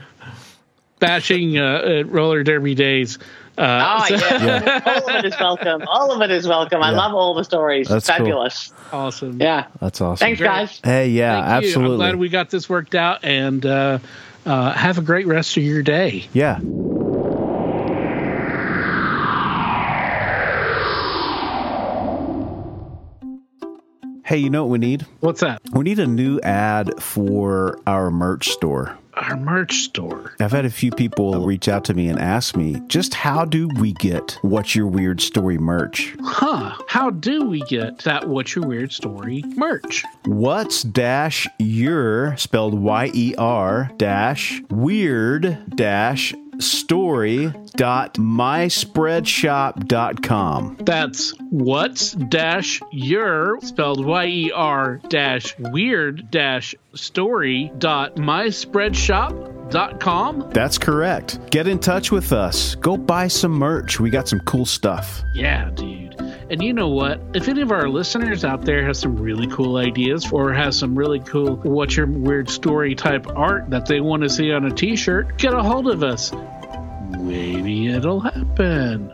D: bashing uh, at roller derby days. Uh,
E: Oh,
D: so-
E: yeah. All of it is welcome. All of it is welcome. I
C: Yeah.
E: love all the stories.
C: That's cool.
E: Fabulous.
D: awesome.
E: Yeah.
C: That's awesome.
E: Thanks, guys.
C: Hey, yeah,
D: Thank you. I'm
C: absolutely.
D: glad we got this worked out, and uh, uh, have a great rest of your day.
C: yeah. Hey, you know what we need?
D: What's that?
C: We need a new ad for our merch store.
D: Our merch store.
C: I've had a few people reach out to me and ask me, just how do we get What's Your Weird Story merch?
D: Huh. How do we get that What's Your Weird Story merch?
C: What's dash your, spelled Y E R, dash weird dash story dot myspreadshop dot com.
D: That's what's dash your, spelled Y E R dash weird dash story dot myspreadshop dot com.
C: That's correct. Get in touch with us. Go buy some merch. We got some cool stuff.
D: Yeah, dude. And you know what? If any of our listeners out there has some really cool ideas or has some really cool What's Your Weird Story type art that they want to see on a t-shirt, get a hold of us. Maybe it'll happen.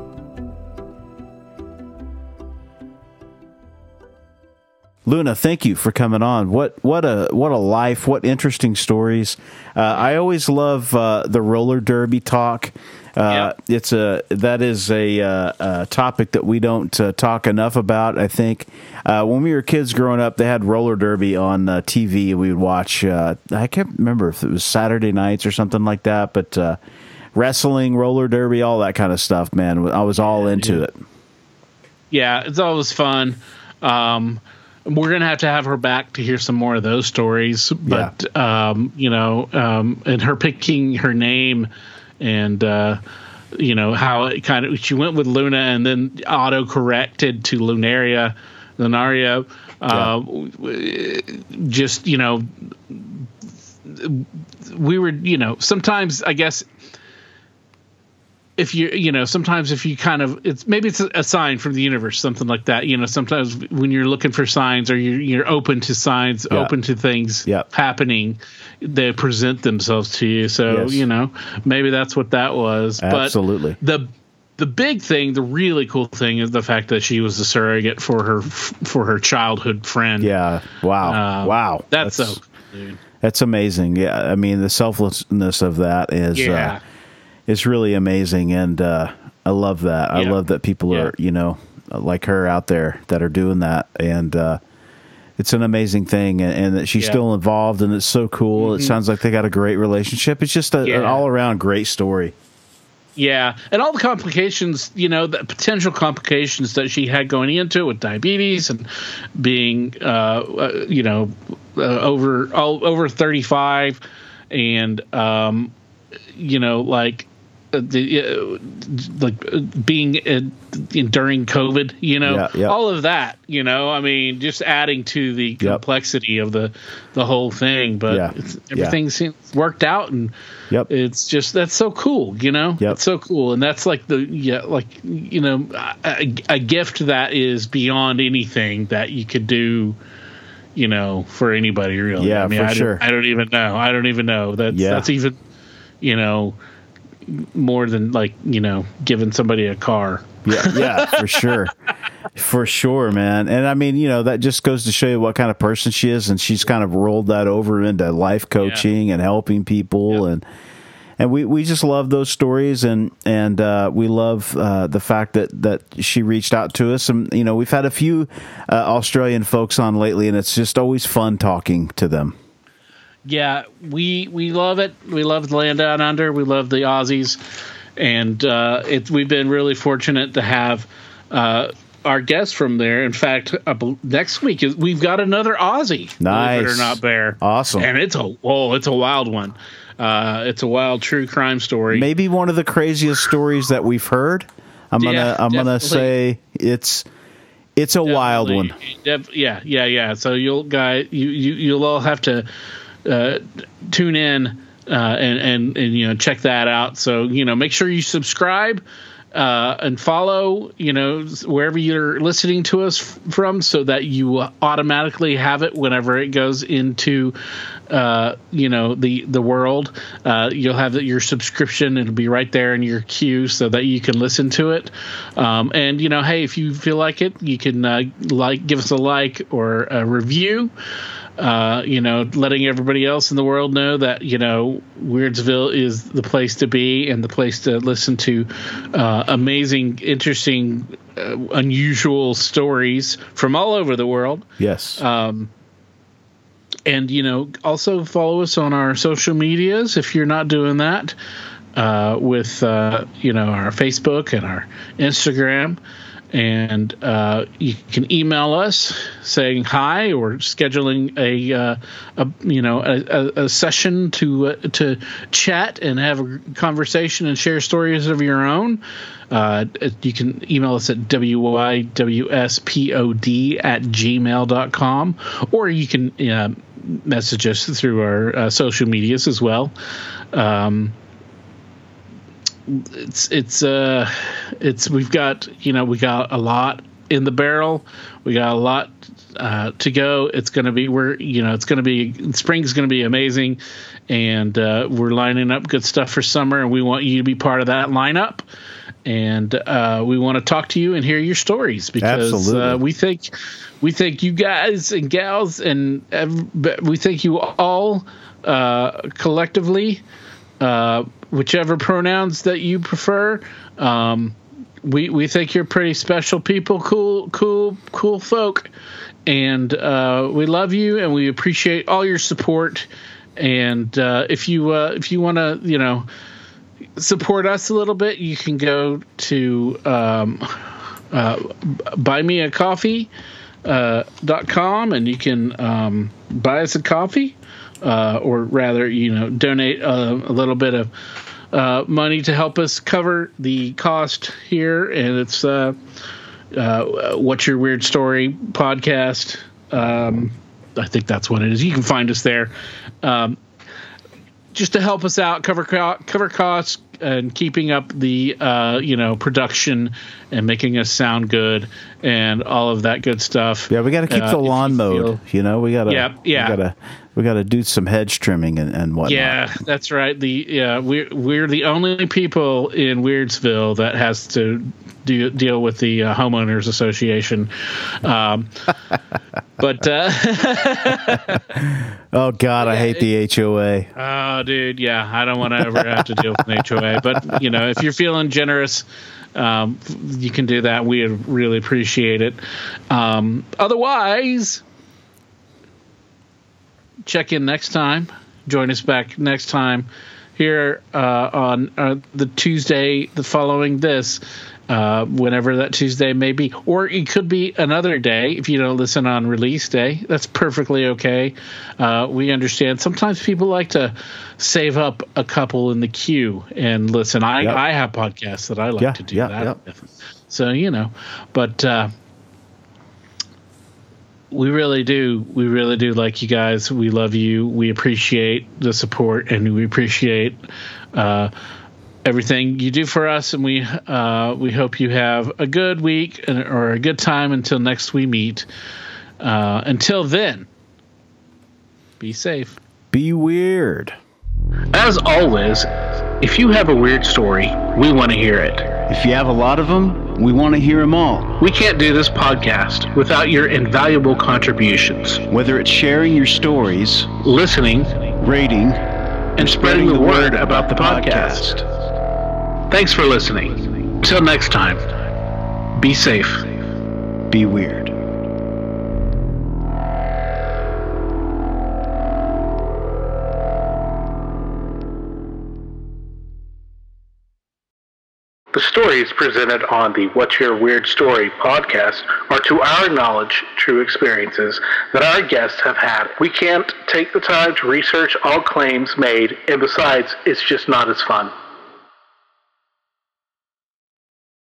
C: Luna, thank you for coming on. What what a what a life! What interesting stories. Uh, I always love uh, the roller derby talk. Uh, It's a that is a, uh, a topic that we don't uh, talk enough about. I think uh, when we were kids growing up, they had roller derby on uh, T V. We would watch. Uh, I can't remember if it was Saturday nights or something like that, but uh, wrestling, roller derby, all that kind of stuff. Man, I was all into it.
D: Yeah, it's always fun. Um, we're gonna have to have her back to hear some more of those stories. But um, you know, um, and her picking her name, and uh, you know how it kind of she went with Luna and then auto corrected to Lunaria, Lunaria. Uh, w- just you know, we were you know sometimes I guess. If you, you know, sometimes if you kind of, it's maybe it's a, a sign from the universe, something like that. You know, sometimes when you're looking for signs or you're, you're open to signs,
C: Yeah.
D: open to things
C: Yep.
D: happening, they present themselves to you. So,
C: Yes.
D: you know, maybe that's what that was.
C: Absolutely.
D: But the, the big thing, the really cool thing is the fact that she was the surrogate for her, for her childhood friend.
C: Yeah. Wow.
D: Uh,
C: wow.
D: That's, so, dude.
C: That's amazing. Yeah. I mean, the selflessness of that is.
D: Yeah.
C: Uh, It's really amazing, and uh, I love that. I
D: Yeah.
C: love that people
D: Yeah.
C: are, you know, like her out there that are doing that, and uh, it's an amazing thing, and, and that she's
D: Yeah.
C: still involved, and it's so cool. It sounds like they got a great relationship. It's just a, an
D: Yeah.
C: all-around great story.
D: Yeah, and all the complications, you know, the potential complications that she had going into it with diabetes and being, uh, uh, you know, uh, over all over thirty-five, and um, you know, like uh, the uh, like uh, being uh, during COVID, you know,
C: Yeah, yeah.
D: all of that, you know, I mean, just adding to the
C: Yep.
D: complexity of the the whole thing, but
C: Yeah,
D: it's,
C: yeah.
D: everything seems worked out, and
C: Yep.
D: it's just that's so cool, you know.
C: Yep.
D: It's so cool, and that's like the yeah, like you know, a, a gift that is beyond anything that you could do, you know, for anybody really.
C: Yeah,
D: I mean,
C: for
D: I
C: sure.
D: Don't, I don't even know. I don't even know. That's
C: Yeah.
D: that's even, you know, more than like you know, giving somebody a car.
C: Yeah, yeah, for sure. For sure, man. And I mean, you know, that just goes to show you what kind of person she is, and she's kind of rolled that over into life coaching and helping people.
D: Yep.
C: and and we, we just love those stories, and and uh, we love uh, the fact that, that she reached out to us. And you know, we've had a few uh, Australian folks on lately, and it's just always fun talking to them.
D: Yeah, we we love it. We love the land down under. We love the Aussies, and uh, it, we've been really fortunate to have uh, our guests from there. In fact, uh, next week is we've got another Aussie. Believe it
C: Nice.
D: or not, Bear.
C: Awesome.
D: And it's a oh, it's a wild one. Uh, it's a wild true crime story.
C: Maybe one of the craziest stories that we've heard. I'm
D: Yeah,
C: gonna I'm gonna
D: definitely.
C: say it's it's a wild one.
D: Definitely. Def- yeah, yeah, yeah. So you'll guy you, you you'll all have to uh, tune in uh, and, and and you know check that out. So you know make sure you subscribe uh, and follow you know wherever you're listening to us f- from, so that you automatically have it whenever it goes into uh, you know the the world. Uh, you'll have the, your subscription. It'll be right there in your queue, so that you can listen to it. Um, and you know, hey, if you feel like it, you can uh, like give us a like or a review. Uh, you know, letting everybody else in the world know that, you know, Weirdsville is the place to be and the place to listen to uh, amazing, interesting, uh, unusual stories from all over the world.
C: Yes.
D: Um, and, you know, also follow us on our social medias if you're not doing that, uh, with, uh, you know, our Facebook and our Instagram. And uh, you can email us saying hi or scheduling a, uh, a you know a, a session to uh, to chat and have a conversation and share stories of your own. Uh, you can email us at w y w s pod at gmail dot com, or you can uh, message us through our uh, social medias as well. Um, It's it's uh it's we've got you know we got a lot in the barrel. We got a lot uh, to go. It's gonna be we're you know it's gonna be spring's gonna be amazing, and uh, we're lining up good stuff for summer, and we want you to be part of that lineup. And uh, we want to talk to you and hear your stories, because
C: Absolutely.
D: uh, we think we think you guys and gals and ev- we think you all uh, collectively. Uh, whichever pronouns that you prefer. Um, we we think you're pretty special people, cool, cool, cool folk, and uh, we love you and we appreciate all your support. And uh, if you uh, if you want to, you know, support us a little bit, you can go to um, uh, buy me a coffee uh, dot com, and you can um, buy us a coffee. Uh, or rather, you know, donate uh, a little bit of uh, money to help us cover the cost here. And it's uh, uh, What's Your Weird Story podcast. Um, I think that's what it is. You can find us there. Um, just to help us out, cover co- cover costs, and keeping up the uh, you know production and making us sound good and all of that good stuff.
C: Yeah, we got to keep
D: Uh,
C: the
D: if
C: lawn
D: you
C: mowed.
D: feel-
C: You know, we got to.
D: Yeah, yeah.
C: We got to. We got to do some hedge trimming and, and whatnot.
D: Yeah, that's right. The yeah, we're we're the only people in Weirdsville that has to do, deal with the uh, homeowners association. Um, but uh,
C: Oh God, I hate the H O A.
D: oh, dude, yeah, I don't want to ever have to deal with an H O A. But you know, if you're feeling generous, um, you can do that. We would really appreciate it. Um, otherwise. Check in next time. Join us back next time here uh, on uh, the Tuesday the following this, uh, whenever that Tuesday may be. Or it could be another day if you don't listen on release day. That's perfectly okay. Uh, we understand. Sometimes people like to save up a couple in the queue and listen. I,
C: Yep.
D: I have podcasts that I like
C: Yeah,
D: to do
C: yeah,
D: that
C: yep.
D: with. So, you know, but uh, we really do. We really do like you guys. We love you. We appreciate the support, and we appreciate uh, everything you do for us. And we uh, we hope you have a good week and, or a good time until next we meet. Uh, until then, be safe.
C: Be weird.
A: As always, if you have a weird story, we want to hear it.
B: If you have a lot of them, we want to hear them all.
A: We can't do this podcast without your invaluable contributions.
B: Whether it's sharing your stories,
A: Listening
B: rating,
A: and spreading the word about the podcast. Thanks for listening. Till next time, be safe.
B: be weird.
A: The stories presented on the What's Your Weird Story podcast are, to our knowledge, true experiences that our guests have had. We can't take the time to research all claims made, and besides, it's just not as fun.